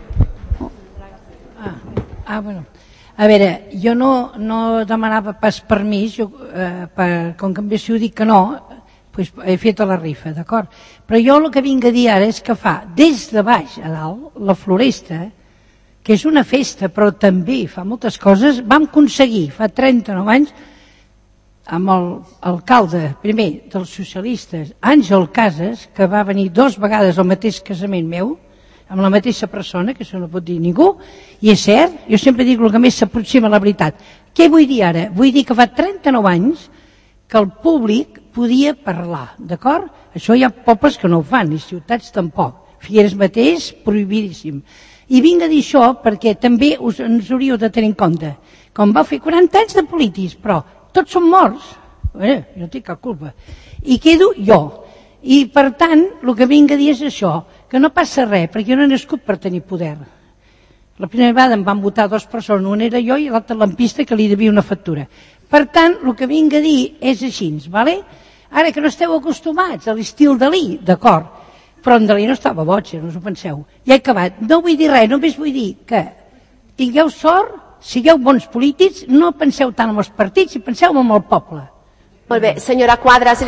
Bueno. A veure, jo no demanava pas permís, com que em deixo dir que no, doncs he fet la rifa, d'acord? Però jo el que vinc a dir ara és que fa des de baix a dalt, la Floresta, que és una festa però també fa moltes coses, vam aconseguir fa 39 anys amb l'alcalde primer dels socialistes, Àngel Casas, que va venir 2 vegades al mateix casament meu, amb la mateixa persona, que això no pot dir ningú, i és cert, jo sempre dic el que més s'aproxima a la veritat. Què vull dir ara? Vull dir que fa 39 anys que el públic podia parlar, d'acord? Això hi ha pobles que no ho fan, i ciutats tampoc. Figueres mateix, prohibidíssim. I vinc a dir això perquè també ens hauríeu de tenir en compte. Com va fer 40 anys de polítics, però tots són morts, jo no tinc cap culpa, i quedo jo. I per tant, el que vinc a dir és això, que no passa res, perquè jo no he nascut per tenir poder. La primera vegada em van votar 2 persones, una era jo i l'altra lampista que li devia una factura. Per tant, el que vinc a dir és així, vale? Ara que no esteu acostumats a l'estil Dalí, d'acord, però en Dalí no estava boig, no us ho penseu. Ja he acabat, no vull dir res, només vull dir que tingueu sort, sigueu bons polítics, no penseu tant en els partits i penseu en el poble. Molt bé, senyora Quadras.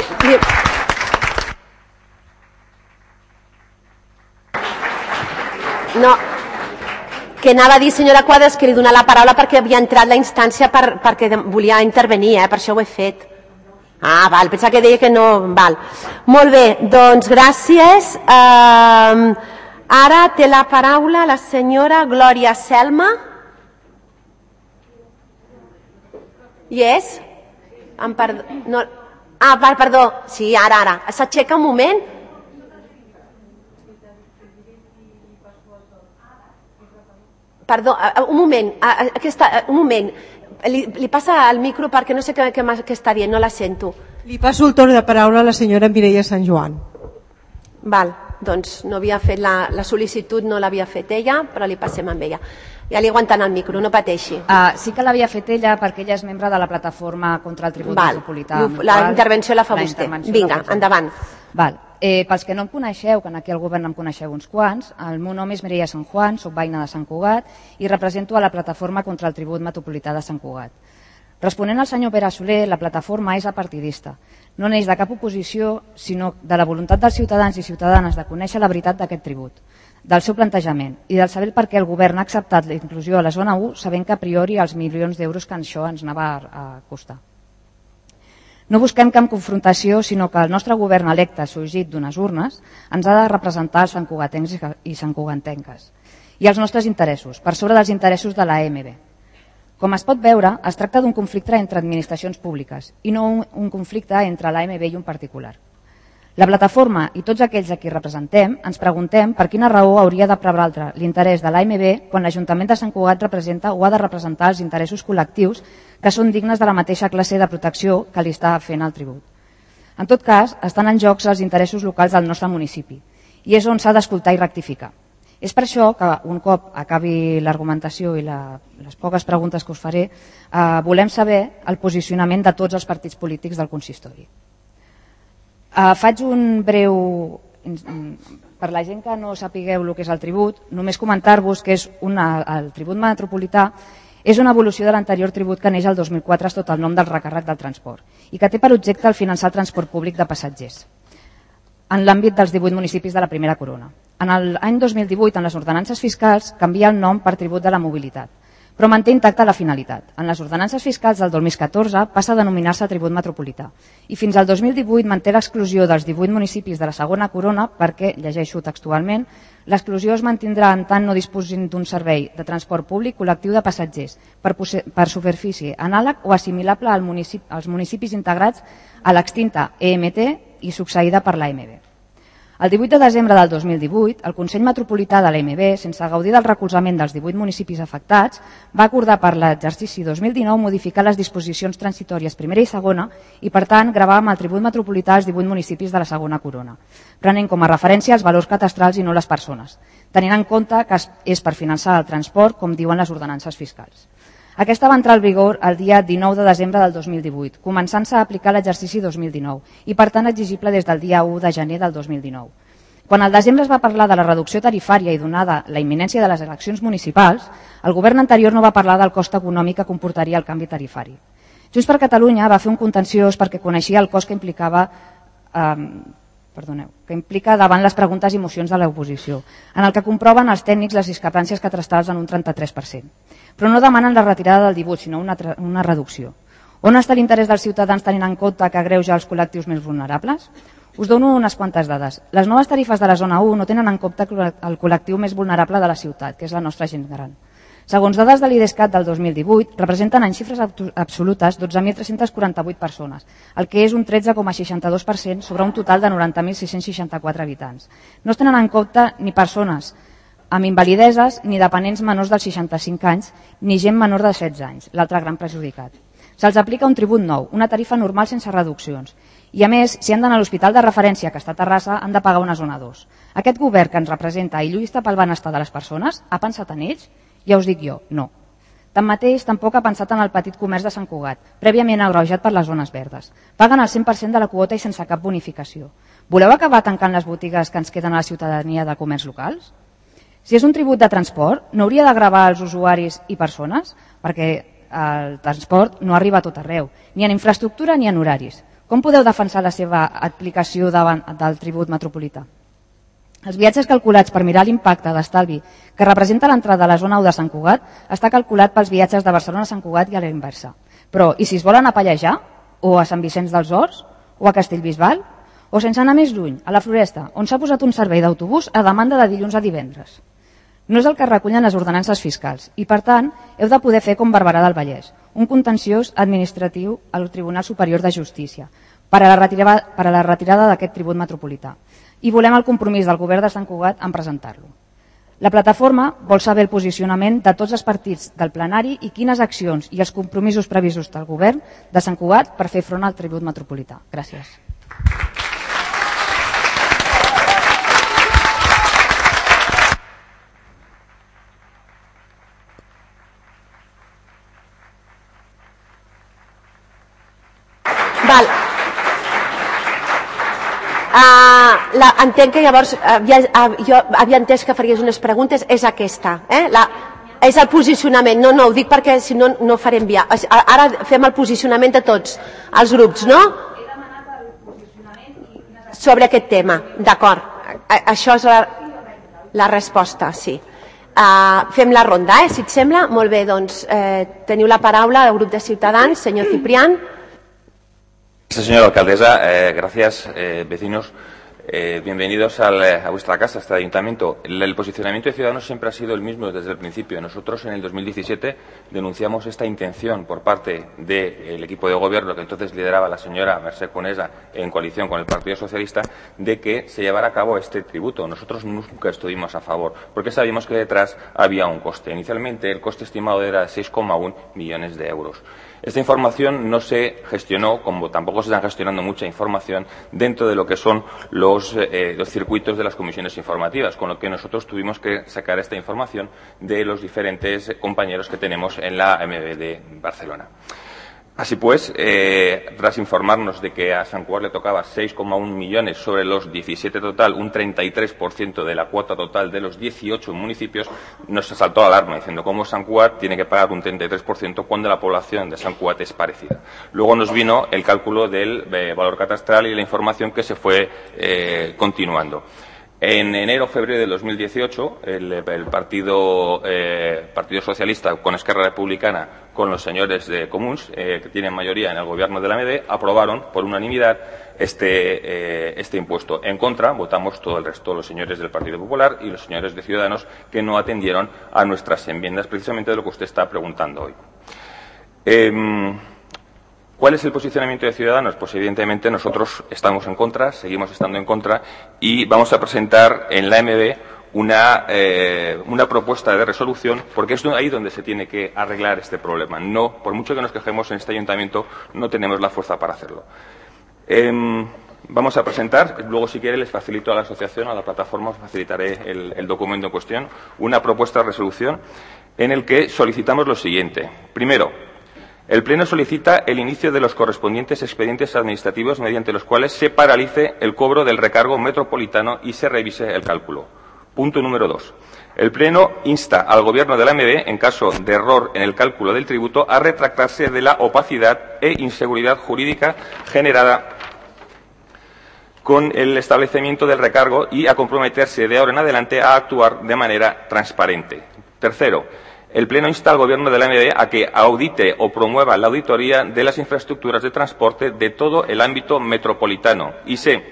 No, que anava a dir, senyora Quadras, que li donava la paraula perquè havia entrat la instància perquè volia intervenir, per això ho he fet. Val, pensava que deia que no... Val. Molt bé, doncs gràcies. Ara té la paraula la senyora Glòria Selma. Yes? Perdó. Sí, ara. S'aixeca un moment. Perdó, un moment. Li passa el micro perquè no sé què està dient, no la sento. Li passo el torn de paraula a la senyora Mireia Sant Joan. Val, doncs no havia fet la sol·licitud, no l'havia fet ella, però li passem amb ella. Ja li aguanten el micro, no pateixi. Sí que l'havia fet ella perquè ella és membre de la plataforma contra el tribut metropolità. La intervenció la fa vostè. Vinga, endavant. Pels que no em coneixeu, que aquí al govern em coneixeu uns quants, el meu nom és Mireia Sant Juan, soc veïna de Sant Cugat i represento a la plataforma contra el tribut metropolità de Sant Cugat. Responent al senyor Pere Soler, la plataforma és apartidista. No neix de cap oposició, sinó de la voluntat dels ciutadans i ciutadanes de conèixer la veritat d'aquest tribut, del seu plantejament i del saber per què el govern ha acceptat la inclusió a la zona 1 sabent que a priori els milions d'euros que això ens anava a costar. No busquem cap confrontació, sinó que el nostre govern electe, sorgit d'unes urnes, ens ha de representar els santcugatencs i santcugatenques i els nostres interessos, per sobre dels interessos de la AMB. Com es pot veure, es tracta d'un conflicte entre administracions públiques i no un conflicte entre l'AMB i un particular. La plataforma i tots aquells a qui representem ens preguntem per quina raó hauria de prevaldre l'interès de l'AMB quan l'Ajuntament de Sant Cugat representa o ha de representar els interessos col·lectius que són dignes de la mateixa classe de protecció que li està fent el tribut. En tot cas, estan en joc els interessos locals del nostre municipi i és on s'ha d'escoltar i rectificar. És per això que un cop acabi l'argumentació i les poques preguntes que us faré, volem saber el posicionament de tots els partits polítics del consistori. Faig un breu... Per la gent que no sapigueu el que és el tribut, només comentar-vos que el tribut metropolità és una evolució de l'anterior tribut que neix el 2004 sota el nom del recàrrec del transport i que té per objecte el finançar el transport públic de passatgers en l'àmbit dels 18 municipis de la primera corona. En l'any 2018, en les ordenances fiscals, canvia el nom per tribut de la mobilitat, però manté intacta la finalitat. En les ordenances fiscals del 2014 passa a denominar-se tribut metropolità i fins al 2018 manté l'exclusió dels 18 municipis de la segona corona perquè, llegeixo textualment, l'exclusió es mantindrà en tant no disposin d'un servei de transport públic col·lectiu de passatgers per superfície anàleg o assimilable als municipis integrats a l'extinta EMT i succeïda per l'AMB. El 18 de desembre del 2018, el Consell Metropolità de l'AMB, sense gaudir del recolzament dels 18 municipis afectats, va acordar per l'exercici 2019 modificar les disposicions transitòries primera i segona i, per tant, gravar amb el tribut metropolità els 18 municipis de la segona corona, prenent com a referència els valors catastrals i no les persones, tenint en compte que és per finançar el transport, com diuen les ordenances fiscals. Aquesta va entrar en vigor el dia 19 de desembre del 2018, començant-se a aplicar l'exercici 2019 i, per tant, exigible des del dia 1 de gener del 2019. Quan al desembre es va parlar de la reducció tarifària i donada la imminència de les eleccions municipals, el govern anterior no va parlar del cost econòmic que comportaria el canvi tarifari. Junts per Catalunya va fer un contenciós perquè coneixia el cost que implica davant les preguntes i mocions de l'oposició, en el que comproven els tècnics les discrepàncies catastrals en un 33%. Però no demanen la retirada del 18, sinó una reducció. On està l'interès dels ciutadans tenint en compte que agreuja els col·lectius més vulnerables? Us dono unes quantes dades. Les noves tarifes de la zona 1 no tenen en compte el col·lectiu més vulnerable de la ciutat, que és la nostra gent gran. Segons dades de l'IDESCAT del 2018, representen en xifres absolutes 12.348 persones, el que és un 13,62% sobre un total de 90.664 habitants. No es tenen en compte ni persones amb invalideses ni dependents menors dels 65 anys ni gent menor de 16 anys, l'altre gran perjudicat. Se'ls aplica un tribut nou, una tarifa normal sense reduccions. I a més, si han d'anar a l'hospital de referència que està a Terrassa, han de pagar una zona 2. Aquest govern que ens representa i lluita pel benestar de les persones, ha pensat en ells? Ja us dic jo, no. Tanmateix, tampoc ha pensat en el petit comerç de Sant Cugat, prèviament agreujat per les zones verdes. Paguen el 100% de la quota i sense cap bonificació. Voleu acabar tancant les botigues que ens queden a la ciutadania de comerç locals? Si és un tribut de transport, no hauria de gravar els usuaris i persones? Perquè el transport no arriba a tot arreu, ni en infraestructura ni en horaris. Com podeu defensar la seva aplicació davant del tribut metropolità? Els viatges calculats per mirar l'impacte d'estalvi que representa l'entrada a la zona 1 de Sant Cugat està calculat pels viatges de Barcelona a Sant Cugat i a la inversa. Però, i si es volen a Pallejà? O a Sant Vicenç dels Horts? O a Castellbisbal? O sense anar més lluny, a la Floresta, on s'ha posat un servei d'autobús a demanda de dilluns a divendres? No és el que recullen les ordenances fiscals i, per tant, heu de poder fer com Barberà del Vallès, un contenciós administratiu al Tribunal Superior de Justícia per a la retirada d'aquest tribut metropolità. I volem el compromís del govern de Sant Cugat en presentar-lo. La plataforma vol saber el posicionament de tots els partits del plenari i quines accions i els compromisos previstos del govern de Sant Cugat per fer front al tribut metropolità. Gràcies. Val. Entenc que llavors jo havia entès que faries unes preguntes, és aquesta, és el posicionament. No, ho dic perquè si no, no farem via. Ara fem el posicionament de tots els grups, no? Sobre aquest tema, d'acord. Això és la resposta, sí. Fem la ronda, si et sembla. Molt bé, doncs teniu la paraula el grup de Ciutadans, senyor Ciprián. Señora alcaldesa, gracias, vecinos. Bienvenidos a vuestra casa, a este ayuntamiento. El posicionamiento de Ciudadanos siempre ha sido el mismo desde el principio. Nosotros en el 2017 denunciamos esta intención por parte del equipo de gobierno que entonces lideraba la señora Mercè Conesa en coalición con el Partido Socialista de que se llevara a cabo este tributo. Nosotros nunca estuvimos a favor porque sabíamos que detrás había un coste. Inicialmente el coste estimado era de 6,1 millones de euros. Esta información no se gestionó, como tampoco se está gestionando mucha información, dentro de lo que son los circuitos de las comisiones informativas, con lo que nosotros tuvimos que sacar esta información de los diferentes compañeros que tenemos en la AMB de Barcelona. Así pues, tras informarnos de que a Sant Cugat le tocaba 6,1 millones sobre los 17 total, un 33% de la cuota total de los 18 municipios, nos saltó la alarma diciendo cómo Sant Cugat tiene que pagar un 33% cuando la población de Sant Cugat es parecida. Luego nos vino el cálculo del valor catastral y la información que se fue continuando. En enero-febrero de 2018, el Partido Socialista con Esquerra Republicana, con los señores de Comuns, que tienen mayoría en el gobierno de la AMD, aprobaron por unanimidad este impuesto. En contra, votamos todo el resto, los señores del Partido Popular y los señores de Ciudadanos, que no atendieron a nuestras enmiendas, precisamente de lo que usted está preguntando hoy. ¿Cuál es el posicionamiento de Ciudadanos? Pues evidentemente nosotros estamos en contra, seguimos estando en contra y vamos a presentar en la AMB una propuesta de resolución porque es ahí donde se tiene que arreglar este problema. No, por mucho que nos quejemos en este ayuntamiento, no tenemos la fuerza para hacerlo. Vamos a presentar, luego si quiere les facilito a la asociación, a la plataforma, os facilitaré el documento en cuestión, una propuesta de resolución en el que solicitamos lo siguiente. Primero, el Pleno solicita el inicio de los correspondientes expedientes administrativos mediante los cuales se paralice el cobro del recargo metropolitano y se revise el cálculo. Punto número 2. El Pleno insta al Gobierno de la AMB, en caso de error en el cálculo del tributo, a retractarse de la opacidad e inseguridad jurídica generada con el establecimiento del recargo y a comprometerse de ahora en adelante a actuar de manera transparente. Tercero, el Pleno insta al Gobierno de la AMB a que audite o promueva la auditoría de las infraestructuras de transporte de todo el ámbito metropolitano y se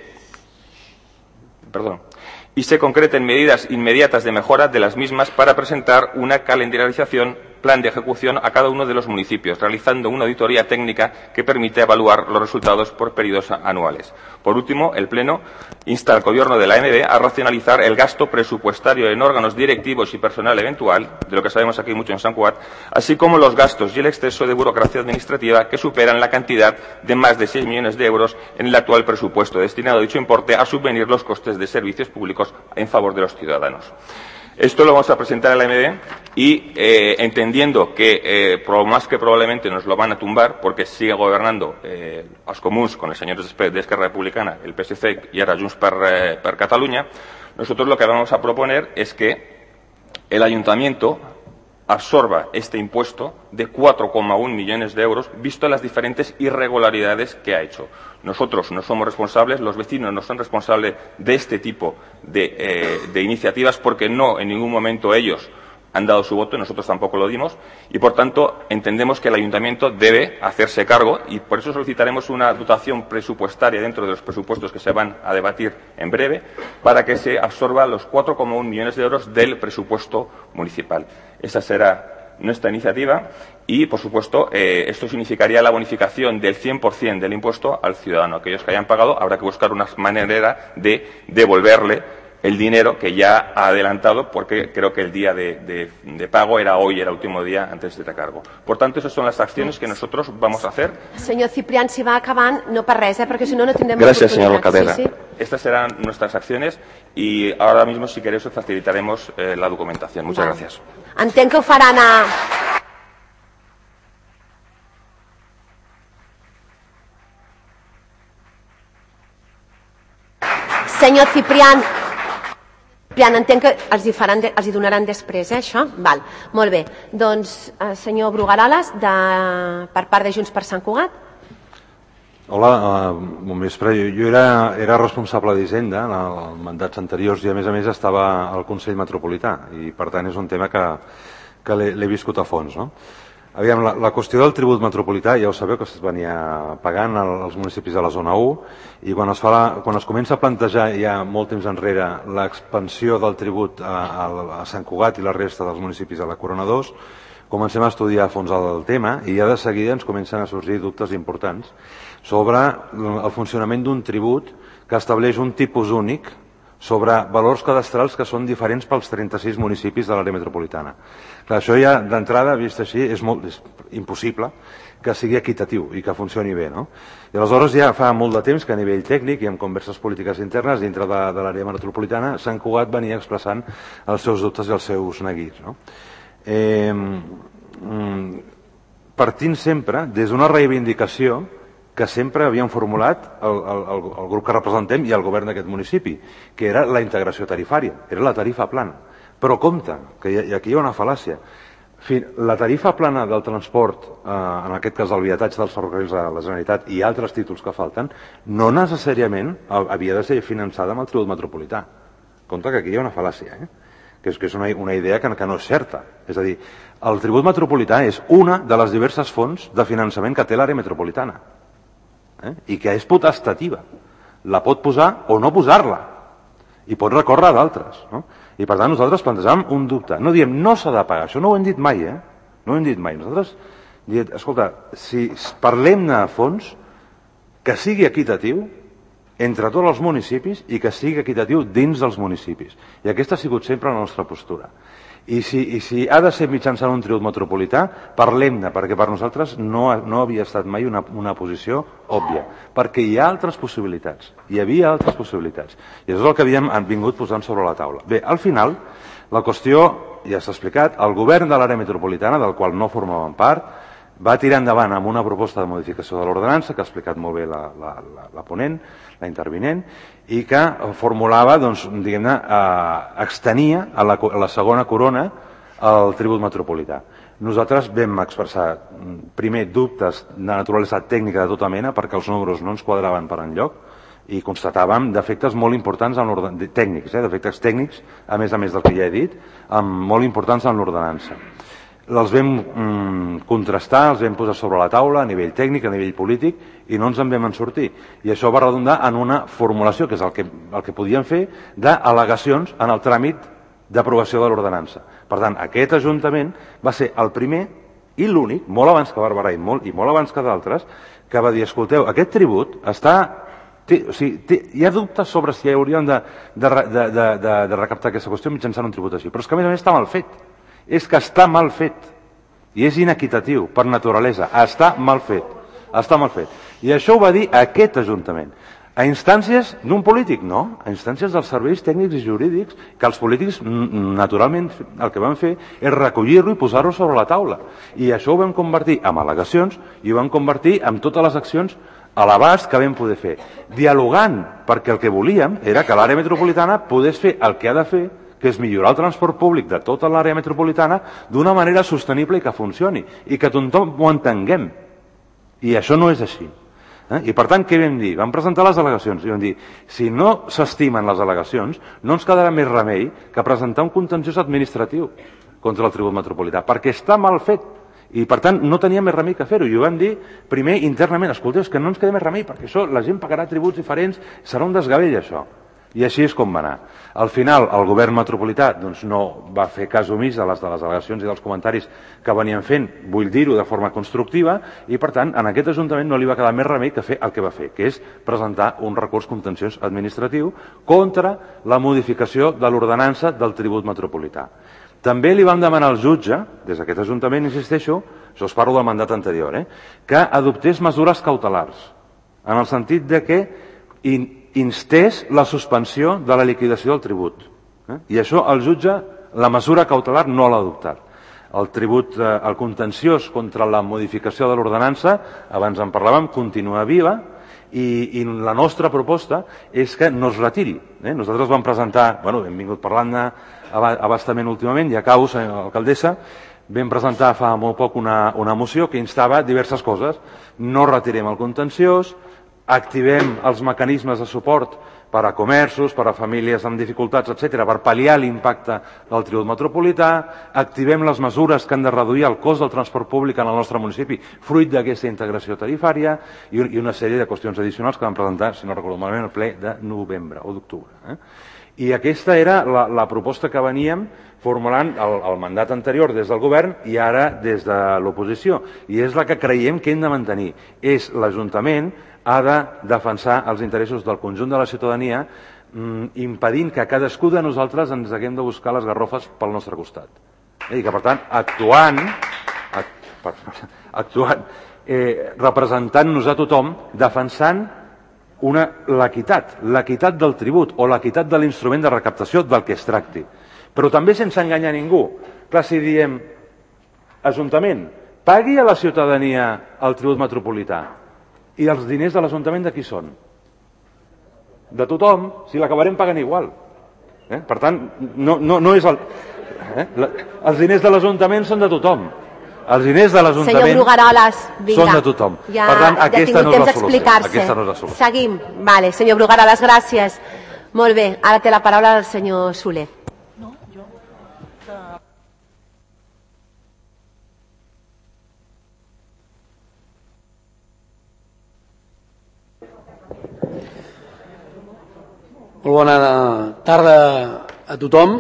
concreten medidas inmediatas de mejora de las mismas para presentar una calendarización, plan de ejecución a cada uno de los municipios, realizando una auditoría técnica que permite evaluar los resultados por periodos anuales. Por último, el Pleno insta al Gobierno de la AMB a racionalizar el gasto presupuestario en órganos directivos y personal eventual, de lo que sabemos aquí mucho en Sant Cugat, así como los gastos y el exceso de burocracia administrativa que superan la cantidad de más de 6 millones de euros en el actual presupuesto destinado a dicho importe a subvenir los costes de servicios públicos en favor de los ciudadanos. Esto lo vamos a presentar a la AMB y entendiendo que por más que probablemente nos lo van a tumbar porque sigue gobernando els Comuns con los señores de Esquerra Republicana, el PSC y ahora Junts per Catalunya, nosotros lo que vamos a proponer es que el ayuntamiento absorba este impuesto de 4,1 millones de euros, visto las diferentes irregularidades que ha hecho. Nosotros no somos responsables, los vecinos no son responsables de este tipo de iniciativas porque no en ningún momento ellos han dado su voto, nosotros tampoco lo dimos y por tanto entendemos que el ayuntamiento debe hacerse cargo y por eso solicitaremos una dotación presupuestaria dentro de los presupuestos que se van a debatir en breve para que se absorba los 4,1 millones de euros del presupuesto municipal. Esa será nuestra iniciativa y, por supuesto, esto significaría la bonificación del 100% del impuesto al ciudadano. Aquellos que hayan pagado habrá que buscar una manera de devolverle el dinero que ya ha adelantado, porque creo que el día de pago era hoy, era el último día antes de recargo. Por tanto, esas son las acciones que nosotros vamos a hacer. Señor Ciprián, si va acabant, no per res, porque si no, no tendremos Gracias, señor Locadera. Sí. Estas serán nuestras acciones y ahora mismo, si queréis, os facilitaremos la documentación. Muchas gracias. Entenc que ho faran a... Senyor Ciprián, entenc que els hi donaran després, això? Val, molt bé. Doncs, senyor Brugueroles, per part de Junts per Sant Cugat. Hola, bon vespre. Jo era responsable d'Hisenda en els mandats anteriors i a més estava al Consell Metropolità i per tant és un tema que l'he viscut a fons, no? Aviam, la qüestió del tribut metropolità, ja ho sabeu que es venia pagant als municipis de la zona 1 i quan es comença a plantejar ja molt temps enrere l'expansió del tribut a Sant Cugat i la resta dels municipis de la Corona 2, comencem a estudiar a fons el tema i ja de seguida ens comencen a sorgir dubtes importants sobre el funcionament d'un tribut que estableix un tipus únic sobre valors cadastrals que són diferents pels 36 municipis de l'àrea metropolitana. Clar, això ja d'entrada, vist així, és impossible que sigui equitatiu i que funcioni bé, no? I aleshores ja fa molt de temps que a nivell tècnic i en converses polítiques internes dintre de l'àrea metropolitana Sant Cugat venia expressant els seus dubtes i els seus neguits, no? Partint sempre des d'una reivindicació que sempre havien formulat el grup que representem i el govern d'aquest municipi, que era la integració tarifària, era la tarifa plana. Però compte, que aquí hi ha una fal·làcia. La tarifa plana del transport, en aquest cas el viatatge dels ferrocarrils de la Generalitat i altres títols que falten, no necessàriament havia de ser finançada amb el tribut metropolità. Compte que aquí hi ha una fal·làcia, que és una idea que no és certa. És a dir, el tribut metropolità és una de les diverses fonts de finançament que té l'àrea metropolitana. I que és potestativa. La pot posar o no posar-la. I pot recórrer a d'altres. I per tant nosaltres plantejàvem un dubte. No diem no s'ha de pagar. Això no ho hem dit mai, No ho hem dit mai. Nosaltres diem, escolta, si parlem-ne a fons, que sigui equitatiu entre tots els municipis i que sigui equitatiu dins dels municipis. I aquesta ha sigut sempre la nostra postura. I si ha de ser mitjançant un tribut metropolità, parlem-ne, perquè per nosaltres no havia estat mai una posició òbvia, perquè hi ha altres possibilitats, hi havia altres possibilitats, i això és el que havíem vingut posant sobre la taula. Bé, al final, la qüestió, ja s'ha explicat, el govern de l'àrea metropolitana, del qual no formàvem part, va tirar endavant amb una proposta de modificació de l'ordenança, que ha explicat molt bé la ponent, la intervinent, i que formulava, diguem-ne, extenia a la segona corona el tribut metropolità. Nosaltres vam expressar primer dubtes de naturalesa tècnica de tota mena perquè els números no ens quadraven per enlloc i constatàvem defectes molt importants tècnics, defectes tècnics, a més del que ja he dit, molt importants en l'ordenança. Els vam contrastar, els vam posar sobre la taula a nivell tècnic, a nivell polític, i no ens en vam sortir. I això va redundar en una formulació, que és el que podíem fer, d'al·legacions en el tràmit d'aprovació de l'ordenança. Per tant, aquest Ajuntament va ser el primer i l'únic, molt abans que Barberà i molt abans que d'altres, que va dir, escolteu, aquest tribut està... Hi ha dubtes sobre si hauríem de recaptar aquesta qüestió mitjançant un tribut així, però és que a més està mal fet. És que està mal fet i és inequitatiu per naturalesa, està mal fet. I això ho va dir aquest Ajuntament. A instàncies d'un polític? No, a instàncies dels serveis tècnics i jurídics, que els polítics naturalment el que van fer és recollir-lo i posar-lo sobre la taula. I això ho vam convertir en al·legacions i ho vam convertir en totes les accions a l'abast que vam poder fer. Dialogant, perquè el que volíem era que l'àrea metropolitana pogués fer el que ha de fer, que és millorar el transport públic de tota l'àrea metropolitana d'una manera sostenible i que funcioni, i que tothom ho entenguem. I això no és així. I per tant, què vam dir? Vam presentar les al·legacions i vam dir, si no s'estimen les al·legacions, no ens quedarà més remei que presentar un contenciós administratiu contra el tribut metropolità, perquè està mal fet. I per tant no tenia més remei que fer-ho, i ho vam dir primer internament, escolteu, és que no ens queda més remei perquè això la gent pagarà tributs diferents, serà un desgavell això. I així és com va anar. Al final, el govern metropolità no va fer cas omís de les al·legacions i dels comentaris que venien fent, vull dir-ho de forma constructiva, i per tant, en aquest Ajuntament no li va quedar més remei que fer el que va fer, que és presentar un recurs contenciós administratiu contra la modificació de l'ordenança del tribut metropolità. També li vam demanar al jutge, des d'aquest Ajuntament, insisteixo, això us parlo del mandat anterior, que adoptés mesures cautelars, en el sentit de que instés la suspensió de la liquidació del tribut. I això el jutge, la mesura cautelar, no l'ha adoptat. El contenciós contra la modificació de l'ordenança, abans en parlàvem, continua viva, i la nostra proposta és que no es retiri. Nosaltres vam presentar, hem vingut parlant-ne abastament últimament, i acabo, alcaldessa, vam presentar fa molt poc una moció que instava diverses coses. No retirem el contenciós, activem els mecanismes de suport per a comerços, per a famílies amb dificultats, etc., per pal·liar l'impacte del tribut metropolità, activem les mesures que han de reduir el cost del transport públic en el nostre municipi, fruit d'aquesta integració tarifària, i una sèrie de qüestions addicionals que vam presentar, si no recordo malament, al ple de novembre o d'octubre. I aquesta era la proposta que veníem formulant el mandat anterior des del govern i ara des de l'oposició. I és la que creiem que hem de mantenir. És l'Ajuntament ha de defensar els interessos del conjunt de la ciutadania, impedint que cadascú de nosaltres ens haguem de buscar les garrofes pel nostre costat. I que, per tant, actuant, representant-nos a tothom, defensant l'equitat del tribut o l'equitat de l'instrument de recaptació del que es tracti. Però també sense enganyar ningú. Clar, si diem, Ajuntament, pagui a la ciutadania el tribut metropolità, i els diners de l'Ajuntament de qui són? De tothom, si l'acabarem pagant igual. Per tant, no és el... Els diners de l'Ajuntament són de tothom. Els diners de l'Ajuntament Senyor Brugueroles, són de tothom. Per tant, aquesta no és la solució. Seguim. Vale, senyor Brugueroles, gràcies. Molt bé, ara té la paraula el senyor Soler. Molt bona tarda a tothom.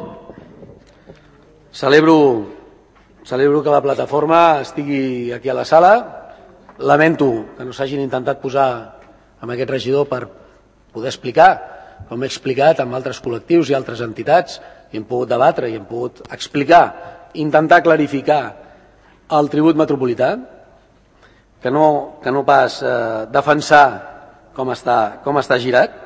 Celebro que la plataforma estigui aquí a la sala. Lamento que no s'hagin intentat posar amb aquest regidor per poder explicar, com he explicat amb altres col·lectius i altres entitats, i hem pogut debatre i hem pogut explicar, intentar clarificar el tribut metropolità, que no pas defensar com està girat.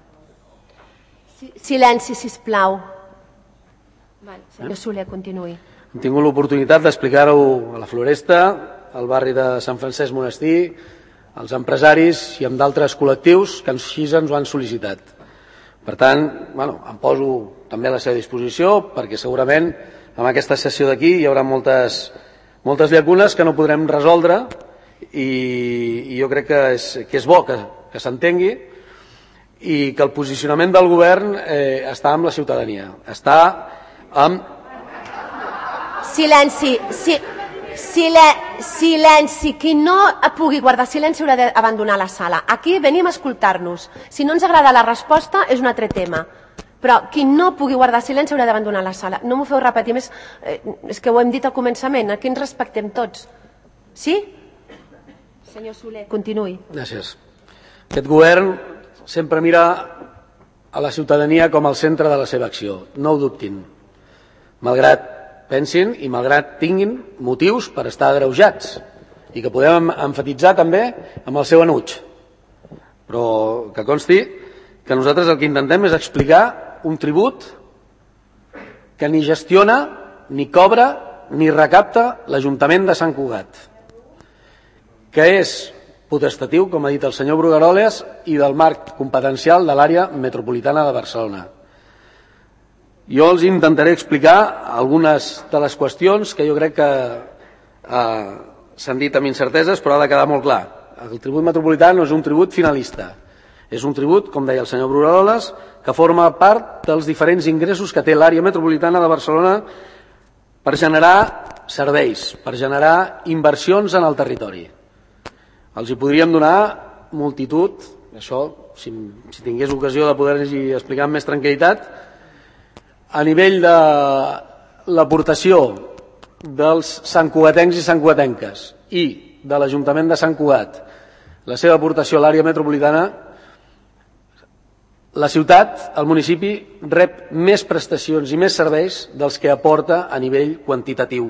Silenci, sisplau. Senyor Soler, continuï. Hem tingut l'oportunitat d'explicar-ho a la Floresta, al barri de Sant Francesc Monestir, als empresaris i amb d'altres col·lectius que així ens ho han sol·licitat. Per tant, em poso també a la seva disposició perquè segurament en aquesta sessió d'aquí hi haurà moltes llacunes que no podrem resoldre i jo crec que és bo que s'entengui i que el posicionament del govern està amb la ciutadania, està amb... Silenci, silenci. Qui no pugui guardar silenci haurà d'abandonar la sala. Aquí venim a escoltar-nos. Si no ens agrada la resposta és un altre tema. Però qui no pugui guardar silenci haurà d'abandonar la sala. No m'ho feu repetir més, és que ho hem dit al començament, aquí ens respectem tots. Sí? Senyor Soler, continuï. Gràcies. Aquest govern sempre mira a la ciutadania com al centre de la seva acció. No ho dubtin. Malgrat pensin i malgrat tinguin motius per estar agreujats i que podem emfatitzar també amb el seu enuig. Però que consti que nosaltres el que intentem és explicar un tribut que ni gestiona, ni cobra, ni recapta l'Ajuntament de Sant Cugat, que és potestatiu, com ha dit el senyor Brugueroles, i del marc competencial de l'àrea metropolitana de Barcelona. Jo els intentaré explicar algunes de les qüestions que jo crec que s'han dit amb incerteses, però ha de quedar molt clar. El tribut metropolità no és un tribut finalista. És un tribut, com deia el senyor Brugueroles, que forma part dels diferents ingressos que té l'àrea metropolitana de Barcelona per generar serveis, per generar inversions en el territori. Els hi podríem donar multitud, això, si tingués ocasió de poder-los explicar amb més tranquil·litat, a nivell de l'aportació dels santcugatencs i santcugatenques i de l'Ajuntament de Sant Cugat, la seva aportació a l'àrea metropolitana, la ciutat, el municipi, rep més prestacions i més serveis dels que aporta a nivell quantitatiu.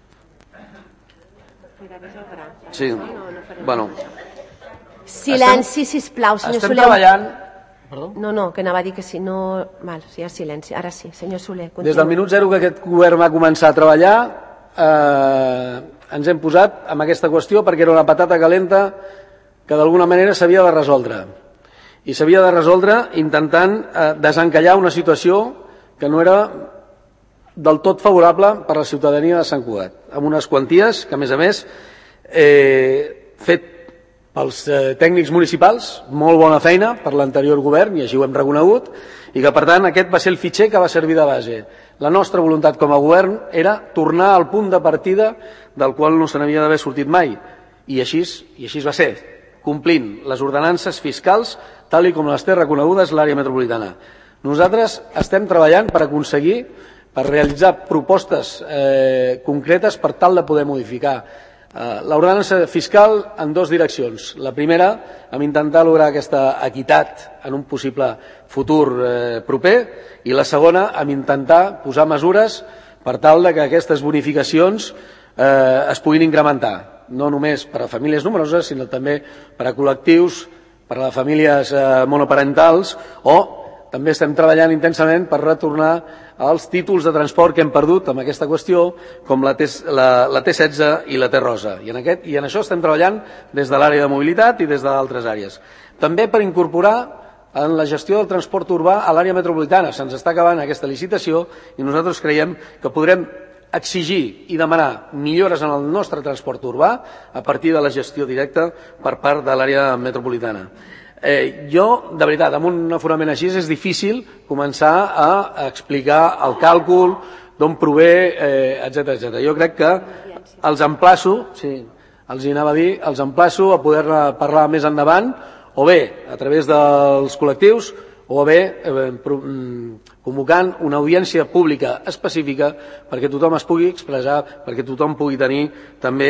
Sí, bueno. Silenci, sisplau, senyor Soler. Estem treballant... No, que anava a dir que si no... Val, si hi ha silenci. Ara sí, senyor Soler. Des del minut zero que aquest govern va començar a treballar, ens hem posat amb aquesta qüestió perquè era una patata calenta que d'alguna manera s'havia de resoldre. I s'havia de resoldre intentant desencallar una situació que no era del tot favorable per a la ciutadania de Sant Cugat, amb unes quanties que, a més, fet pels tècnics municipals, molt bona feina per l'anterior govern, i així ho hem reconegut, i que per tant aquest va ser el fitxer que va servir de base. La nostra voluntat com a govern era tornar al punt de partida del qual no se n'havia d'haver sortit mai, i així va ser, complint les ordenances fiscals tal com les té reconegudes l'àrea metropolitana. Nosaltres estem treballant per aconseguir, per realitzar propostes concretes per tal de poder modificar l'ordenança fiscal en dues direccions. La primera, amb intentar lograr aquesta equitat en un possible futur proper, i la segona, amb intentar posar mesures per tal que aquestes bonificacions es puguin incrementar, no només per a famílies nombroses, sinó també per a col·lectius, per a famílies monoparentals, o també estem treballant intensament per retornar els títols de transport que hem perdut amb aquesta qüestió, com la T16 i la T-Rosa. I en això estem treballant des de l'àrea de mobilitat i des d'altres àrees. També per incorporar en la gestió del transport urbà a l'àrea metropolitana. Se'ns està acabant aquesta licitació i nosaltres creiem que podrem exigir i demanar millores en el nostre transport urbà a partir de la gestió directa per part de l'àrea metropolitana. Jo, de veritat, amb un aforament així és difícil començar a explicar el càlcul, d'on prové, etc. Jo crec que els emplaço, els anava a dir, els emplaço a poder parlar més endavant, o bé a través dels col·lectius, o bé convocant una audiència pública específica perquè tothom es pugui expressar, perquè tothom pugui tenir també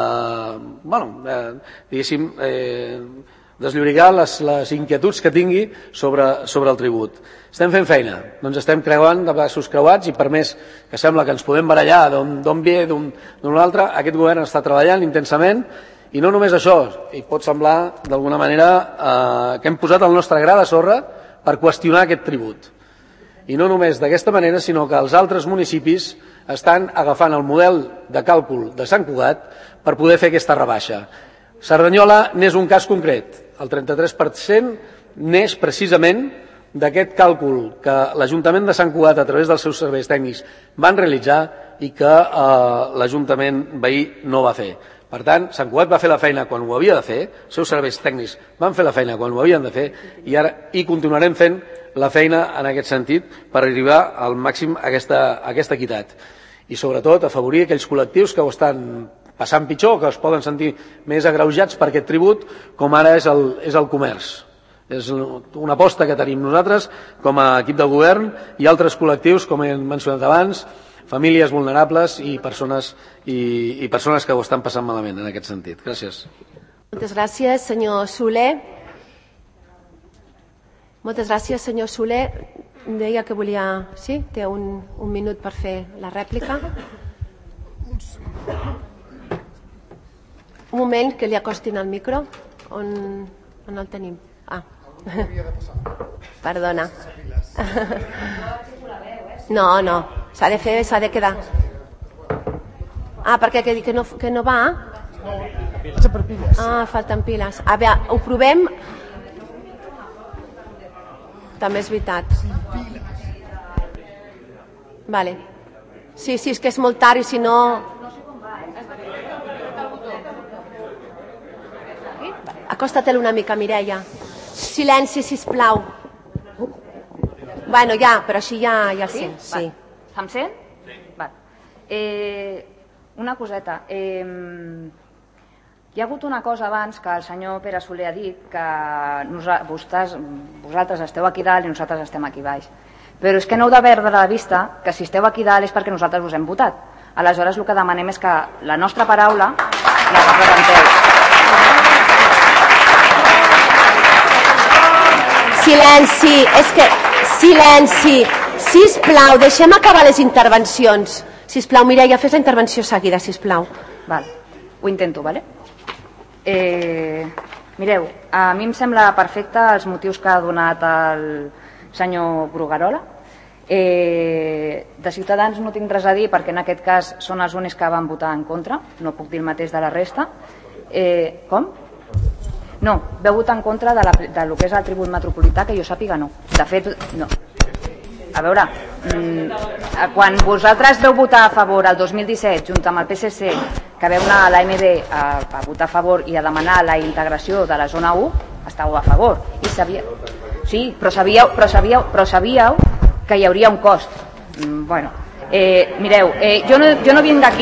desllorigar les inquietuds que tingui sobre el tribut. Estem fent feina, no ens estem creuant de braços creuats, i per més que sembla que ens podem barallar d'on ve d'un altre, aquest govern està treballant intensament. I no només això, i pot semblar d'alguna manera que hem posat el nostre gra de sorra per qüestionar aquest tribut. I no només d'aquesta manera, sinó que els altres municipis estan agafant el model de càlcul de Sant Cugat per poder fer aquesta rebaixa. Cerdanyola n'és un cas concret. El 33% neix precisament d'aquest càlcul que l'Ajuntament de Sant Cugat, a través dels seus serveis tècnics, van realitzar i que l'Ajuntament veí no va fer. Per tant, Sant Cugat va fer la feina quan ho havia de fer, els seus serveis tècnics van fer la feina quan ho havien de fer, i ara hi continuarem fent la feina en aquest sentit per arribar al màxim a aquesta equitat. I sobretot afavorir aquells col·lectius que ho estan passant pitjor, que es poden sentir més agreujats per aquest tribut, com ara és el comerç. És una aposta que tenim nosaltres com a equip de govern i altres col·lectius, com he mencionat abans, famílies vulnerables i persones que ho estan passant malament en aquest sentit. Gràcies. Moltes gràcies, senyor Soler. Moltes gràcies, senyor Soler. Deia que volia... Sí? Té un minut per fer la rèplica. Un moment, que li acostin el micro. On el tenim? Perdona. No, s'ha de fer, s'ha de quedar. Perquè que no va? Falten piles. A veure, ho provem. També és veritat. Vale. Sí, és que és molt tard i si no... Acosta-te'l una mica, Mireia. Silenci, sisplau. Bueno, ja, però així ja el sent. Sí. Em sent? Una coseta. Hi ha hagut una cosa abans que el senyor Pere Soler ha dit, que vosaltres esteu aquí dalt i nosaltres estem aquí baix. Però és que no heu de perdre de vista que si esteu aquí dalt és perquè nosaltres us hem votat. Aleshores el que demanem és que la nostra paraula la representeu. Silenci, silenci, sisplau, deixem acabar les intervencions. Sisplau, Mireia, fes la intervenció seguida, sisplau. Val, ho intento, vale? Mireu, a mi em sembla perfecte els motius que ha donat el senyor Bruguerola. De Ciutadans no tinc res a dir perquè en aquest cas són els únics que van votar en contra, no puc dir el mateix de la resta. Com? No, veu votar en contra de lo que és el tribut metropolità, que jo sàpiga no. De fet, no. A veure, quan vosaltres veu votar a favor el 2017, junt amb el PSC, que veu anar a l'AMB a votar a favor i a demanar la integració de la zona 1, estàveu a favor. Sí, però sabíeu que hi hauria un cost. Bueno, mireu, jo no vinc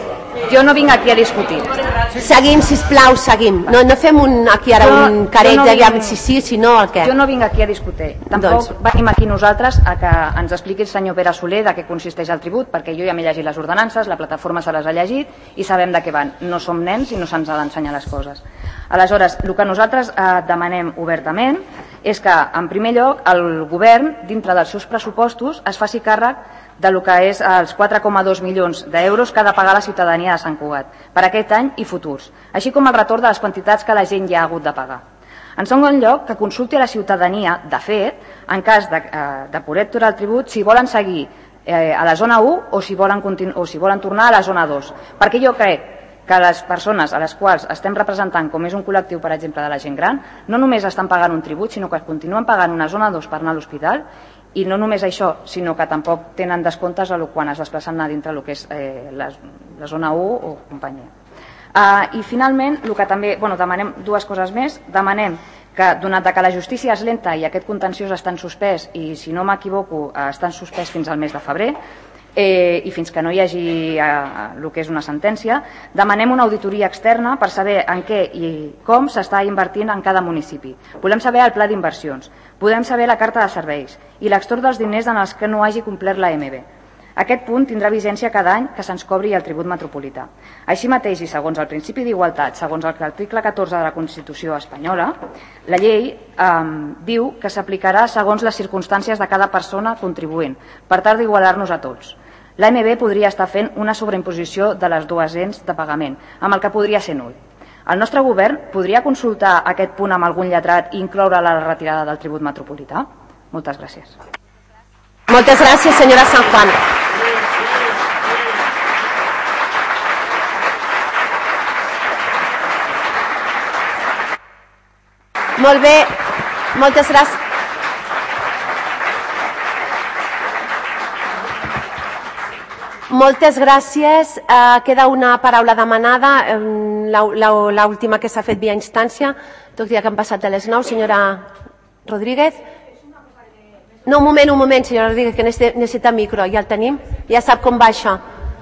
aquí a discutir. Seguim, sisplau, seguim. No fem aquí ara un careig de si sí, si no, el què. Jo no vinc aquí a discutir. Tampoc venim aquí nosaltres a que ens expliqui el senyor Pere Soler de què consisteix el tribut, perquè jo ja m'he llegit les ordenances, la plataforma se les ha llegit i sabem de què van. No som nens i no se'ns ha d'ensenyar les coses. Aleshores, el que nosaltres demanem obertament és que, en primer lloc, el govern, dintre dels seus pressupostos, es faci càrrec del que és els 4,2 milions d'euros que ha de pagar la ciutadania de Sant Cugat per aquest any i futurs, així com el retorn de les quantitats que la gent ja ha hagut de pagar. En segon lloc, que consulti a la ciutadania, de fet, en cas de poder aturar el tribut, si volen seguir a la zona 1 o si volen tornar a la zona 2, perquè jo crec que les persones a les quals estem representant, com és un col·lectiu, per exemple, de la gent gran, no només estan pagant un tribut, sinó que continuen pagant una zona 2 per anar a l'hospital, i no només això, sinó que tampoc tenen descomptes quan es desplacen a dintre el que és la zona 1 o companyia. I finalment, el que també demanem dues coses més. Demanem que, donat que la justícia és lenta i aquest contenciós està en suspès, i si no m'equivoco està en suspès fins al mes de febrer, i fins que no hi hagi el que és una sentència, demanem una auditoria externa per saber en què i com s'està invertint en cada municipi. Volem saber el pla d'inversions, podem saber la carta de serveis i l'extort dels diners en els que no hagi complert l'AMB. Aquest punt tindrà vigència cada any que se'ns cobri el tribut metropolità. Així mateix, i segons el principi d'igualtat, segons l'article 14 de la Constitució espanyola, la llei diu que s'aplicarà segons les circumstàncies de cada persona contribuent, per tal d'igualar-nos a tots. L'AMB podria estar fent una sobreimposició de les dues ents de pagament, amb el que podria ser nul. El nostre govern podria consultar aquest punt amb algun lletrat i incloure la retirada del tribut metropolità? Moltes gràcies. Moltes gràcies, senyora San Juan. Molt bé, moltes gràcies. Moltes gràcies. Queda una paraula demanada, l'última que s'ha fet via instància, tot i que han passat de les 9. Senyora Rodríguez. No, un moment, senyora Rodríguez, que necessita micro, ja el tenim, ja sap com va això.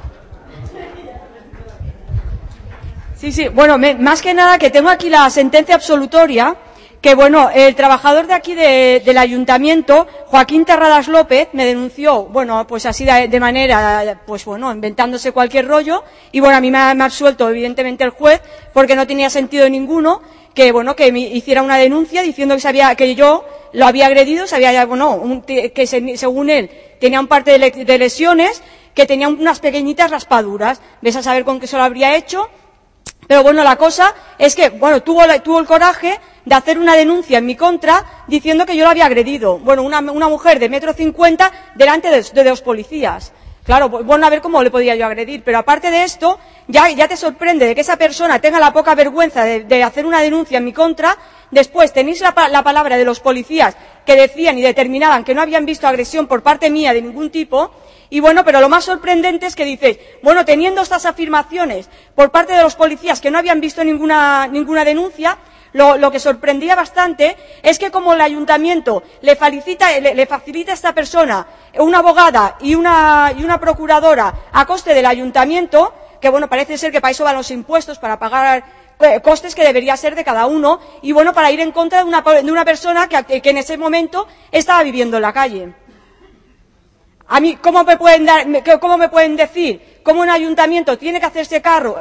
Sí, bueno, más que nada que tengo aquí la sentencia absolutoria, que bueno, el trabajador de aquí del ayuntamiento, Joaquín Terradas López, me denunció, bueno, pues así de manera, pues bueno, inventándose cualquier rollo, y bueno, a mí me ha absuelto evidentemente el juez, porque no tenía sentido ninguno que bueno, que me hiciera una denuncia diciendo que yo lo había agredido, que según él tenía un parte de lesiones, que tenía unas pequeñitas raspaduras, ves a saber con qué se lo habría hecho. Pero bueno, la cosa es que bueno, tuvo el coraje de hacer una denuncia en mi contra diciendo que yo lo había agredido. Bueno, una mujer de 1,50 m delante de dos policías. Claro, bueno, a ver cómo le podía yo agredir. Pero aparte de esto, ya te sorprende de que esa persona tenga la poca vergüenza de hacer una denuncia en mi contra. Después tenéis la palabra de los policías que decían y determinaban que no habían visto agresión por parte mía de ningún tipo. Y bueno, pero lo más sorprendente es que dices, bueno, teniendo estas afirmaciones por parte de los policías que no habían visto ninguna denuncia, lo que sorprendía bastante es que como el ayuntamiento le facilita a esta persona una abogada y una procuradora a coste del ayuntamiento, que bueno, parece ser que para eso van los impuestos, para pagar costes que debería ser de cada uno, y bueno, para ir en contra de una persona que en ese momento estaba viviendo en la calle. A mí, ¿cómo me pueden decir cómo un ayuntamiento tiene que hacerse cargo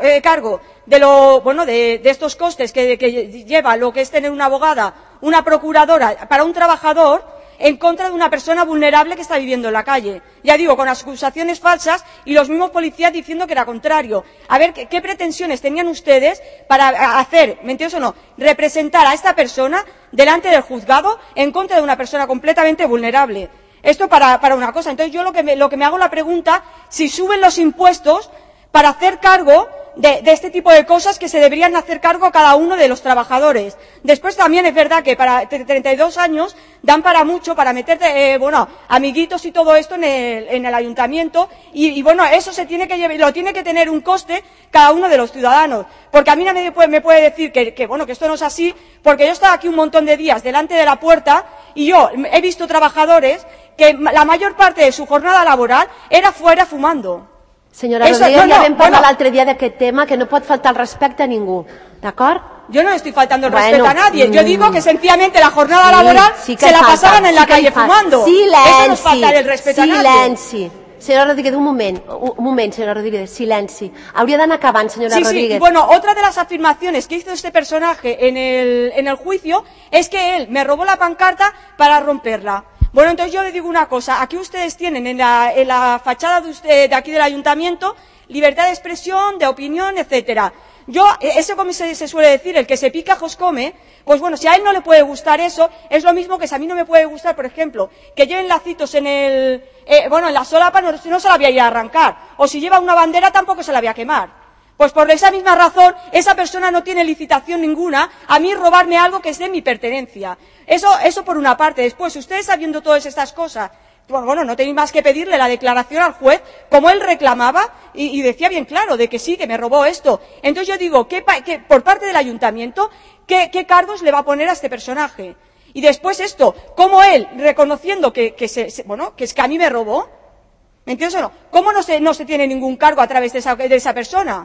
de estos costes que lleva lo que es tener una abogada, una procuradora para un trabajador en contra de una persona vulnerable que está viviendo en la calle? Ya digo, con acusaciones falsas y los mismos policías diciendo que era contrario. A ver, ¿qué pretensiones tenían ustedes para hacer, mentiroso o no, representar a esta persona delante del juzgado en contra de una persona completamente vulnerable? Esto para una cosa. Entonces yo lo que me hago la pregunta, si suben los impuestos para hacer cargo de este tipo de cosas que se deberían hacer cargo cada uno de los trabajadores. Después también es verdad que para 32 años dan para mucho, para meter amiguitos y todo esto en el ayuntamiento y bueno, eso lo tiene que tener un coste cada uno de los ciudadanos. Porque a mí nadie me puede decir que esto no es así, porque yo he estado aquí un montón de días delante de la puerta y yo he visto trabajadores que la mayor parte de su jornada laboral era fuera fumando. Senyora Rodríguez, ja vam parlar l'altre dia d'aquest tema, que no pot faltar el respecte a ningú, d'acord? Yo no estoy faltando el respeto a nadie, yo digo que sencillamente la jornada laboral se la pasaban en la calle fumando. Eso no es faltar el respeto a nadie. Silenci. Senyora Rodríguez, un moment, senyora Rodríguez, silenci. Hauria d'anar acabant, senyora Rodríguez. Sí, bueno, otra de las afirmaciones que hizo este personaje en el juicio es que él me robó la pancarta para romperla. Bueno, entonces yo le digo una cosa, aquí ustedes tienen en la fachada de aquí del ayuntamiento libertad de expresión, de opinión, etcétera. Eso como se suele decir, el que se pica jos come, pues bueno, si a él no le puede gustar eso, es lo mismo que si a mí no me puede gustar, por ejemplo, que lleven lacitos en la solapa no se la voy a ir a arrancar, o si lleva una bandera tampoco se la voy a quemar. Pues por esa misma razón, esa persona no tiene licitación ninguna a mí robarme algo que es de mi pertenencia. Eso por una parte. Después, ustedes sabiendo todas estas cosas, bueno, no tenéis más que pedirle la declaración al juez, como él reclamaba y decía bien claro de que sí, que me robó esto. Entonces yo digo, que por parte del ayuntamiento, ¿qué cargos le va a poner a este personaje? Y después esto, como él, reconociendo que es que a mí me robó, ¿me entiendes o no? ¿Cómo no se tiene ningún cargo a través de esa persona?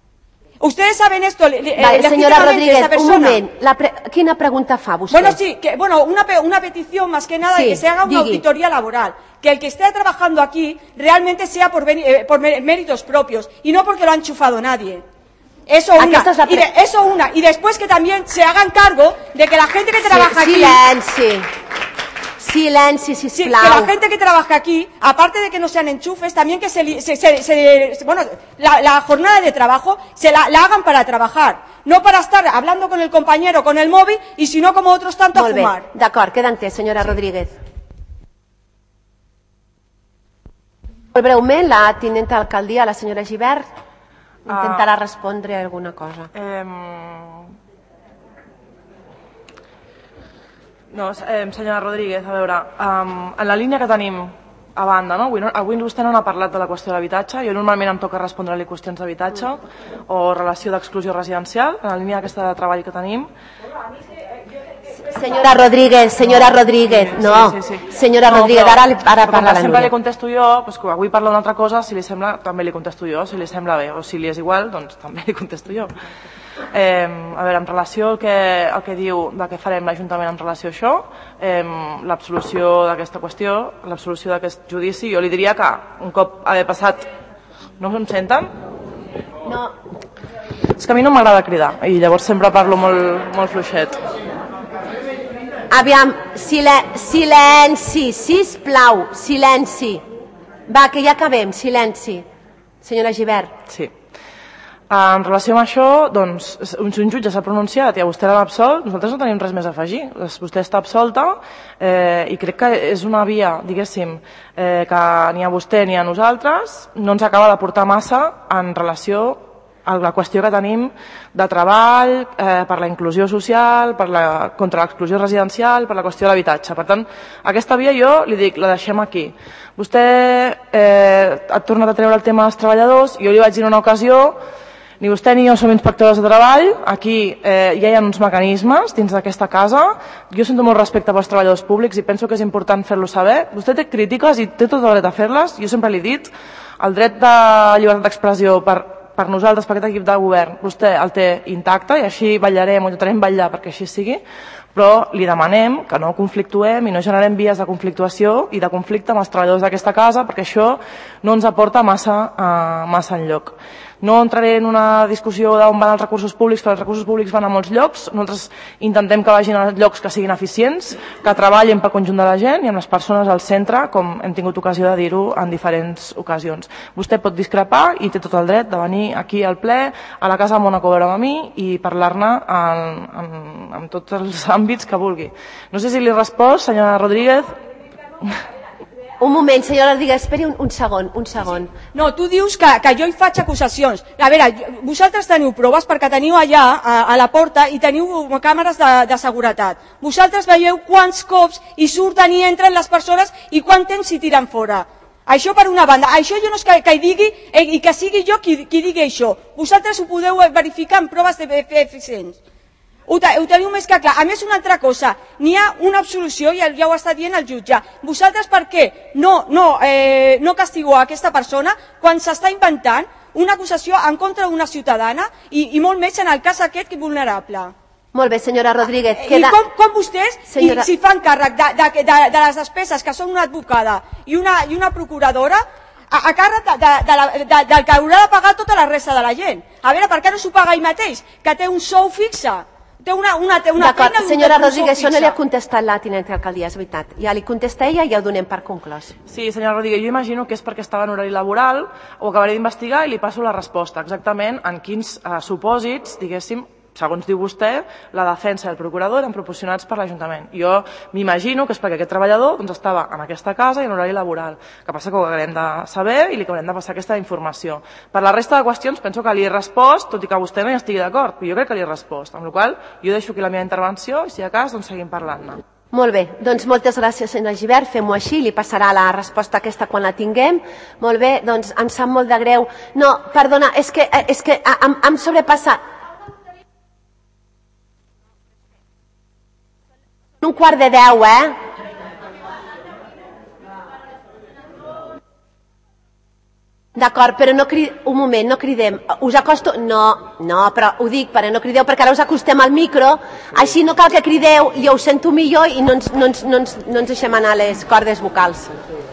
Ustedes saben esto, senyora Rodríguez, un moment. Quina pregunta fa vostè? Bueno, sí, una petición más que nada de que se haga una auditoría laboral. Que el que esté trabajando aquí realmente sea por méritos propios y no porque lo ha enchufado nadie. Eso una. Y después que también se hagan cargo de que la gente que trabaja aquí... Silenci, sisplau. Sí, que la gente que trabaja aquí, aparte de que no sean enchufes, también que la jornada de trabajo se la hagan para trabajar, no para estar hablando con el compañero con el móvil y si no como otros tanto a fumar. Molt bé, d'acord, queda entès, senyora Rodríguez. Molt breument, la tinenta d'alcaldia, la senyora Gibert, intentarà respondre a alguna cosa. No, senyora Rodríguez, a veure, en la línia que tenim a banda, no? Avui vostè no n'ha parlat de la qüestió de l'habitatge, jo normalment em toca respondre-li qüestions d'habitatge o relació d'exclusió residencial, en la línia aquesta de treball que tenim. Senyora Rodríguez, no. Senyora Rodríguez, ara parla la Sempre li contesto jo, doncs que avui parla d'una altra cosa, si li sembla, també li contesto jo, si li sembla bé, o si li és igual, doncs també li contesto jo. A veure, en relació al que diu de què farem l'Ajuntament en relació a això, l'absolució d'aquesta qüestió, l'absolució d'aquest judici, jo li diria que un cop haver passat... No em senten? No. És que a mi no m'agrada cridar i llavors sempre parlo molt fluixet. Aviam, silenci, sisplau, silenci. Va, que ja acabem, silenci. Senyora Gibert. Sí. En relació amb això, doncs, un jutge s'ha pronunciat i a vostè l'ha absolt, nosaltres no tenim res més a afegir. Vostè està absolta i crec que és una via, diguéssim, que ni a vostè ni a nosaltres no ens acaba de portar massa en relació a la qüestió que tenim de treball, per la inclusió social, contra l'exclusió residencial, per la qüestió de l'habitatge. Per tant, aquesta via jo li dic, la deixem aquí. Vostè ha tornat a treure el tema dels treballadors, jo li vaig dir en una ocasió, ni vostè ni jo som inspectores de treball, aquí ja hi ha uns mecanismes dins d'aquesta casa, jo sento molt respecte pels treballadors públics i penso que és important fer-lo saber. Vostè té crítiques i té tot el dret a fer-les, jo sempre li he dit, el dret de llibertat d'expressió per nosaltres, per aquest equip de govern, vostè el té intacte i així vetllarem o intentarem vetllar perquè així sigui, però li demanem que no conflictuem i no generem vies de conflictuació i de conflicte amb els treballadors d'aquesta casa perquè això no ens aporta massa enlloc. No entraré en una discussió d'on van els recursos públics, perquè els recursos públics van a molts llocs. Nosaltres intentem que vagin a llocs que siguin eficients, que treballin pel conjunt de la gent i amb les persones al centre, com hem tingut ocasió de dir-ho en diferents ocasions. Vostè pot discrepar i té tot el dret de venir aquí al ple, a la Casa de Mónaco a veure amb mi i parlar-ne en tots els àmbits que vulgui. No sé si li he respost, senyora Rodríguez. Un moment, senyora Rodríguez, esperi un segon. No, tu dius que jo hi faig acusacions. A veure, vosaltres teniu proves perquè teniu allà a la porta i teniu càmeres de seguretat. Vosaltres veieu quants cops hi surten i entren les persones i quant temps s'hi tiren fora. Això per una banda. Això jo no és que hi digui i que sigui jo qui digui això. Vosaltres ho podeu verificar amb proves eficients. Ho teniu més que clar. A més, una altra cosa, n'hi ha una absolució, i ja ho està dient el jutge. Vosaltres per què no castigueu aquesta persona quan s'està inventant una acusació en contra d'una ciutadana i molt més en el cas aquest vulnerable? Molt bé, senyora Rodríguez. I com vostès s'hi fan càrrec de les despeses, que són una advocada i una procuradora, a càrrec del que haurà de pagar tota la resta de la gent? A veure, per què no s'ho paga ell mateix, que té un sou fixe? D'acord, senyora Rodríguez, això no li ha contestat la tinenta d'alcaldia, és veritat. Ja li contesta ella i ja ho donem per conclòs. Sí, senyora Rodríguez, jo imagino que és perquè estava en horari laboral, ho acabaré d'investigar i li passo la resposta, exactament en quins supòsits, diguéssim, segons diu vostè, la defensa del procurador eren proporcionats per l'Ajuntament. Jo m'imagino que és perquè aquest treballador estava en aquesta casa i en horari laboral. Que passa que ho haurem de saber i li haurem de passar aquesta informació. Per la resta de qüestions penso que li he respost, tot i que vostè no hi estigui d'acord, però jo crec que li he respost. Amb la qual cosa jo deixo aquí la meva intervenció i si de cas seguim parlant-ne. Molt bé, doncs moltes gràcies, senyora Gibert, fem-ho així, li passarà la resposta aquesta quan la tinguem. Molt bé, doncs em sap molt de greu. No, perdona, és que em sobrepassa. Un quart de 10, D'acord, però un moment, no cridem. Us acosto... No, però ho dic, però no crideu, perquè ara us acostem al micro, així no cal que crideu, jo ho sento millor i no ens deixem anar les cordes vocals.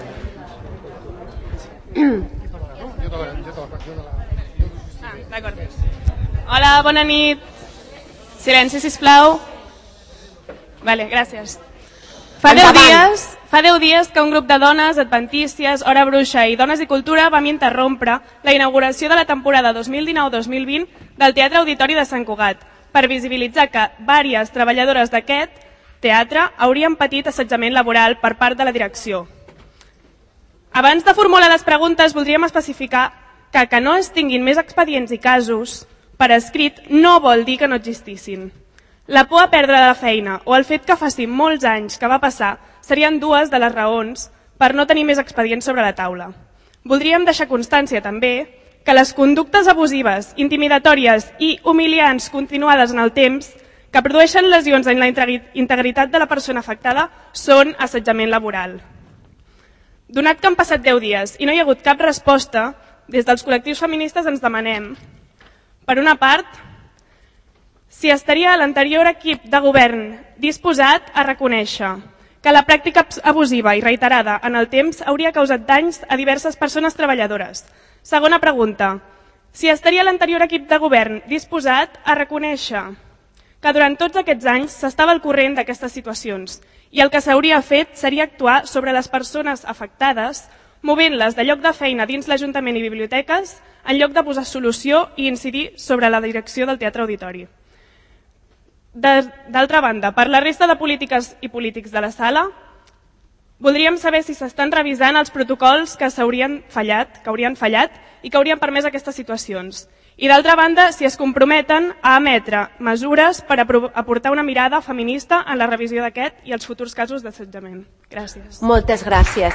D'acord. Hola, bona nit. Silenci, sisplau. Vale, gràcies. Fa 10 dies que un grup de dones, adventícies, Hora Bruixa i Dones i Cultura vam interrompre la inauguració de la temporada 2019-2020 del Teatre Auditori de Sant Cugat per visibilitzar que diverses treballadores d'aquest teatre haurien patit assetjament laboral per part de la direcció. Abans de formular les preguntes, voldríem especificar que no es tinguin més expedients i casos per escrit no vol dir que no existissin. La por a perdre la feina o el fet que faci molts anys que va passar serien dues de les raons per no tenir més expedients sobre la taula. Voldríem deixar constància també que les conductes abusives, intimidatòries i humiliants continuades en el temps que produeixen lesions en la integritat de la persona afectada són assetjament laboral. Donat que han passat 10 dies i no hi ha hagut cap resposta, des dels col·lectius feministes ens demanem, per una part, si estaria l'anterior equip de govern disposat a reconèixer que la pràctica abusiva i reiterada en el temps hauria causat danys a diverses persones treballadores. Segona pregunta, si estaria l'anterior equip de govern disposat a reconèixer que durant tots aquests anys s'estava al corrent d'aquestes situacions i el que s'hauria fet seria actuar sobre les persones afectades movent-les de lloc de feina dins l'Ajuntament i biblioteques en lloc de posar solució i incidir sobre la direcció del Teatre Auditori. D'altra banda, per la resta de polítiques i polítics de la sala, voldríem saber si s'estan revisant els protocols que haurien fallat i que haurien permès aquestes situacions. I d'altra banda, si es comprometen a emetre mesures per aportar una mirada feminista en la revisió d'aquest i els futurs casos d'assetjament. Gràcies. Moltes gràcies.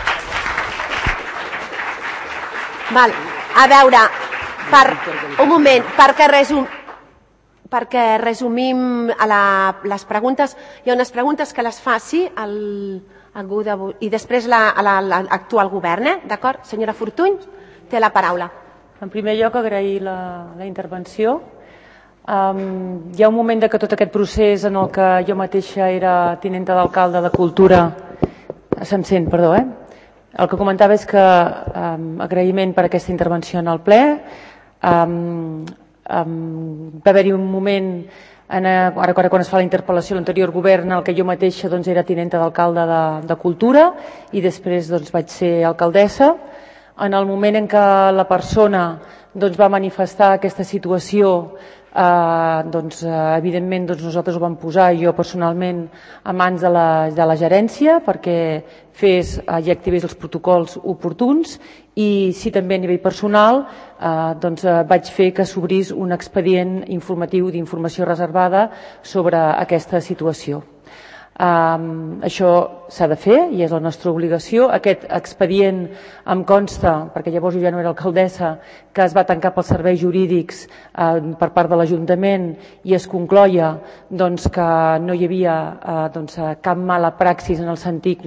A veure, un moment, perquè resumim les preguntes. Hi ha unes preguntes que les faci algú i després actua el govern, d'acord? Senyora Fortuny, té la paraula. En primer lloc, agrair la intervenció. Hi ha un moment que tot aquest procés en el que jo mateixa era tinenta d'alcalde de Cultura, se'm sent, perdó, el que comentava és que agraïment per aquesta intervenció en el ple. Va haver-hi un moment, ara quan es fa la interpel·lació a l'anterior govern, en què jo mateixa era tinenta d'alcalde de Cultura i després vaig ser alcaldessa. En el moment en què la persona va manifestar aquesta situació, evidentment nosaltres ho vam posar, jo personalment, a mans de la gerència perquè fes i activés els protocols oportuns, i sí també a nivell personal vaig fer que s'obrís un expedient informatiu d'informació reservada sobre aquesta situació. Això s'ha de fer i és la nostra obligació. Aquest expedient em consta, perquè llavors jo ja no era alcaldessa, que es va tancar pels serveis jurídics per part de l'Ajuntament i es concloia que no hi havia cap mala praxis en el sentit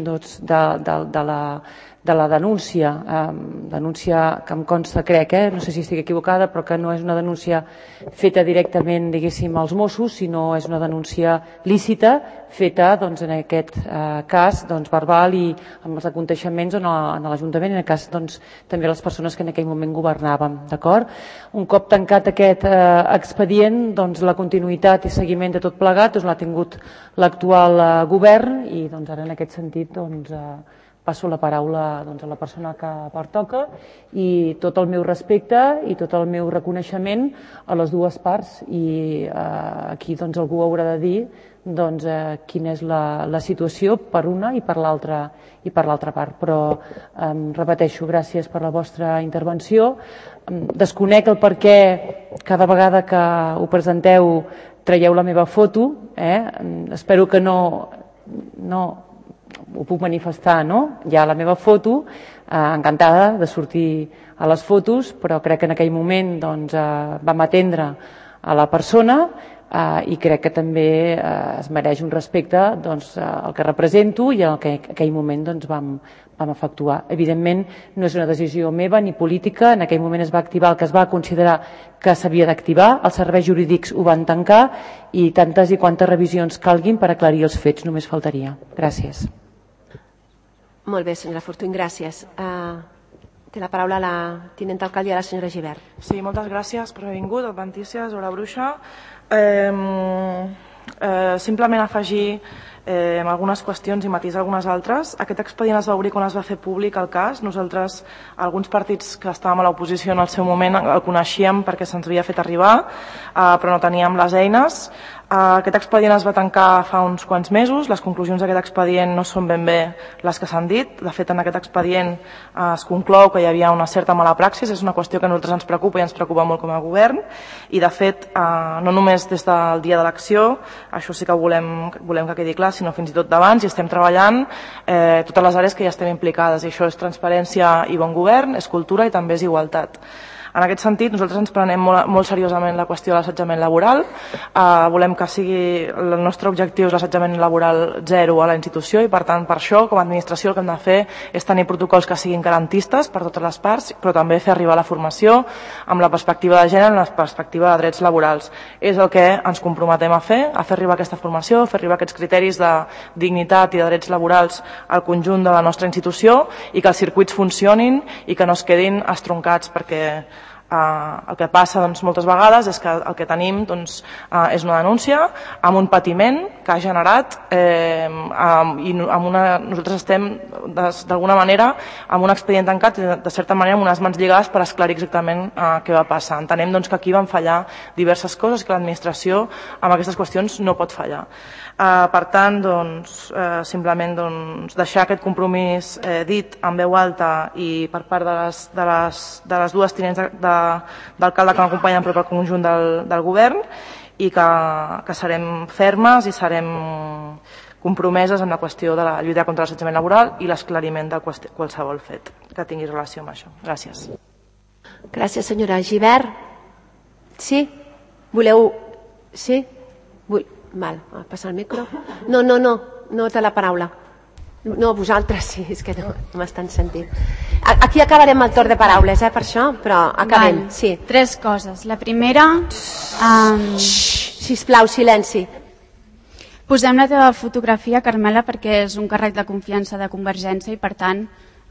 de la denúncia que em consta, crec, no sé si estic equivocada, però que no és una denúncia feta directament, diguéssim, als Mossos, sinó és una denúncia lícita feta, en aquest cas, verbal i amb els aconteixements en l'Ajuntament, en el cas també les persones que en aquell moment governàvem, d'acord? Un cop tancat aquest expedient, la continuïtat i seguiment de tot plegat l'ha tingut l'actual govern i ara en aquest sentit passo la paraula a la persona que pertoca i tot el meu respecte i tot el meu reconeixement a les dues parts i aquí algú haurà de dir quina és la situació per una i per l'altra part. Però repeteixo, gràcies per la vostra intervenció. Desconec el per què cada vegada que ho presenteu traieu la meva foto. Espero que no ho puc manifestar, no? Hi ha la meva foto, encantada de sortir a les fotos, però crec que en aquell moment vam atendre a la persona i crec que també es mereix un respecte al que represento i al que en aquell moment vam efectuar. Evidentment no és una decisió meva ni política, en aquell moment es va activar el que es va considerar que s'havia d'activar, els serveis jurídics ho van tancar i tantes i quantes revisions calguin per aclarir els fets, només faltaria. Gràcies. Molt bé, senyora Fortuny, gràcies. Té la paraula la tinent alcalde i la senyora Gibert. Sí, moltes gràcies per haver vingut, adventícies, hora bruixa. Simplement afegir algunes qüestions i matisar algunes altres. Aquest expedient es va obrir quan es va fer públic el cas. Nosaltres, alguns partits que estàvem a l'oposició en el seu moment, el coneixíem perquè se'ns havia fet arribar, però no teníem les eines. Aquest expedient es va tancar fa uns quants mesos. Les conclusions d'aquest expedient no són ben bé les que s'han dit. De fet, en aquest expedient es conclou que hi havia una certa mala praxis. És una qüestió que a nosaltres ens preocupa i ens preocupa molt com a govern. I, de fet, no només des del dia de l'acció, això sí que volem que quedi clar, sinó fins i tot d'abans, i estem treballant totes les àrees que ja estem implicades. I això és transparència i bon govern, és cultura i també és igualtat. En aquest sentit, nosaltres ens prenem molt seriosament la qüestió de l'assetjament laboral. Volem que sigui... El nostre objectiu és l'assetjament laboral zero a la institució i, per tant, per això, com a administració, el que hem de fer és tenir protocols que siguin garantistes per totes les parts, però també fer arribar la formació amb la perspectiva de gènere, amb la perspectiva de drets laborals. És el que ens comprometem a fer arribar aquesta formació, a fer arribar aquests criteris de dignitat i de drets laborals al conjunt de la nostra institució i que els circuits funcionin i que no es quedin estroncats, perquè el que passa moltes vegades és que el que tenim és una denúncia amb un patiment que ha generat i nosaltres estem d'alguna manera amb un expedient tancat i de certa manera amb unes mans lligades per esclarir exactament què va passar. Entenem que aquí van fallar diverses coses que l'administració amb aquestes qüestions no pot fallar. Per tant, simplement deixar aquest compromís dit en veu alta i per part de les dues tinents d'alcalde que m'acompanyen per al conjunt del govern i que serem fermes i serem compromeses en la qüestió de la lluita contra l'assetjament laboral i l'esclariment de qualsevol fet que tingui relació amb això. Gràcies. Gràcies, senyora Gibert. Sí? Voleu... Sí? Val, passar el micro. No té la paraula. No, vosaltres sí, és que no m'estan sentint. Aquí acabarem el torn de paraules, per això, però acabem. Sí. 3 coses. La primera... Sisplau, silenci. Posem la teva fotografia, Carmela, perquè és un càrrec de confiança de Convergència i, per tant,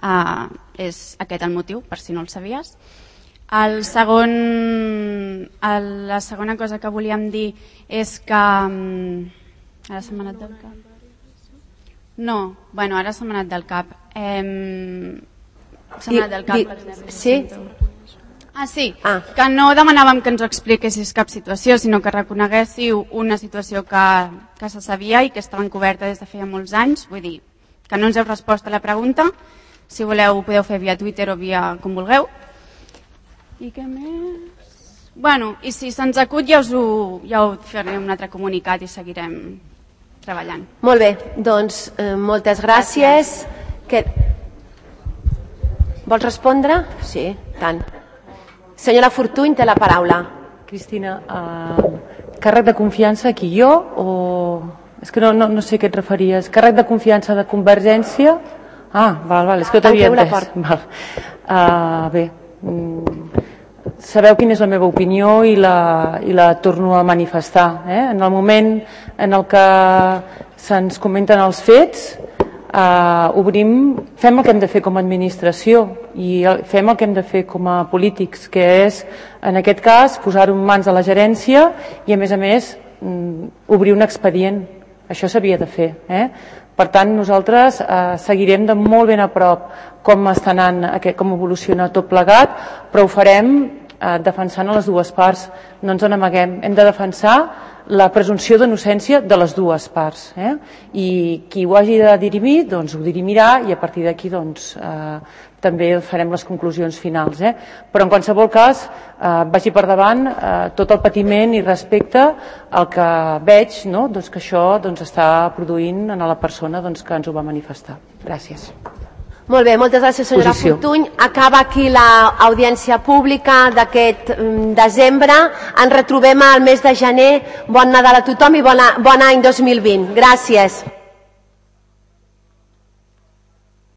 és aquest el motiu, per si no el sabies. La segona cosa que volíem dir és que... Ara se m'ha anat del cap. No, bueno, ara se m'ha anat del cap. Se m'ha anat del cap. Sí? Sí, que no demanàvem que ens ho expliquessis cap situació, sinó que reconeguéssiu una situació que se sabia i que estava encoberta des de feia molts anys. Vull dir, que no ens heu respost a la pregunta. Si voleu, ho podeu fer via Twitter o via com vulgueu. I què més? Bueno, i si se'ns acut ja ho faré un altre comunicat i seguirem treballant. Molt bé, doncs moltes gràcies. Vols respondre? Sí, tant. Senyora Fortuny, té la paraula. Cristina, càrrec de confiança aquí jo o... És que no sé a què et referies. Càrrec de confiança de Convergència? Val, és que ho t'havia entès. Bé, sabeu quina és la meva opinió i la torno a manifestar. En el moment en el que se'ns comenten els fets, fem el que hem de fer com a administració i fem el que hem de fer com a polítics, que és, en aquest cas, posar-ho en mans de la gerència i, a més, obrir un expedient. Això s'havia de fer. Per tant, nosaltres seguirem de molt ben a prop com està anant, com evoluciona tot plegat, però ho farem defensant a les dues parts. No ens n'amaguem. Hem de defensar la presumpció d'innocència de les dues parts. I qui ho hagi de dirimir, doncs ho dirimirà i a partir d'aquí també farem les conclusions finals. Però en qualsevol cas, vagi per davant tot el patiment i respecte al que veig que això està produint en la persona que ens ho va manifestar. Gràcies. Molt bé, moltes gràcies, senyora Fortuny. Acaba aquí l'audiència pública d'aquest desembre. Ens retrobem al mes de gener. Bon Nadal a tothom i bon any 2020. Gràcies.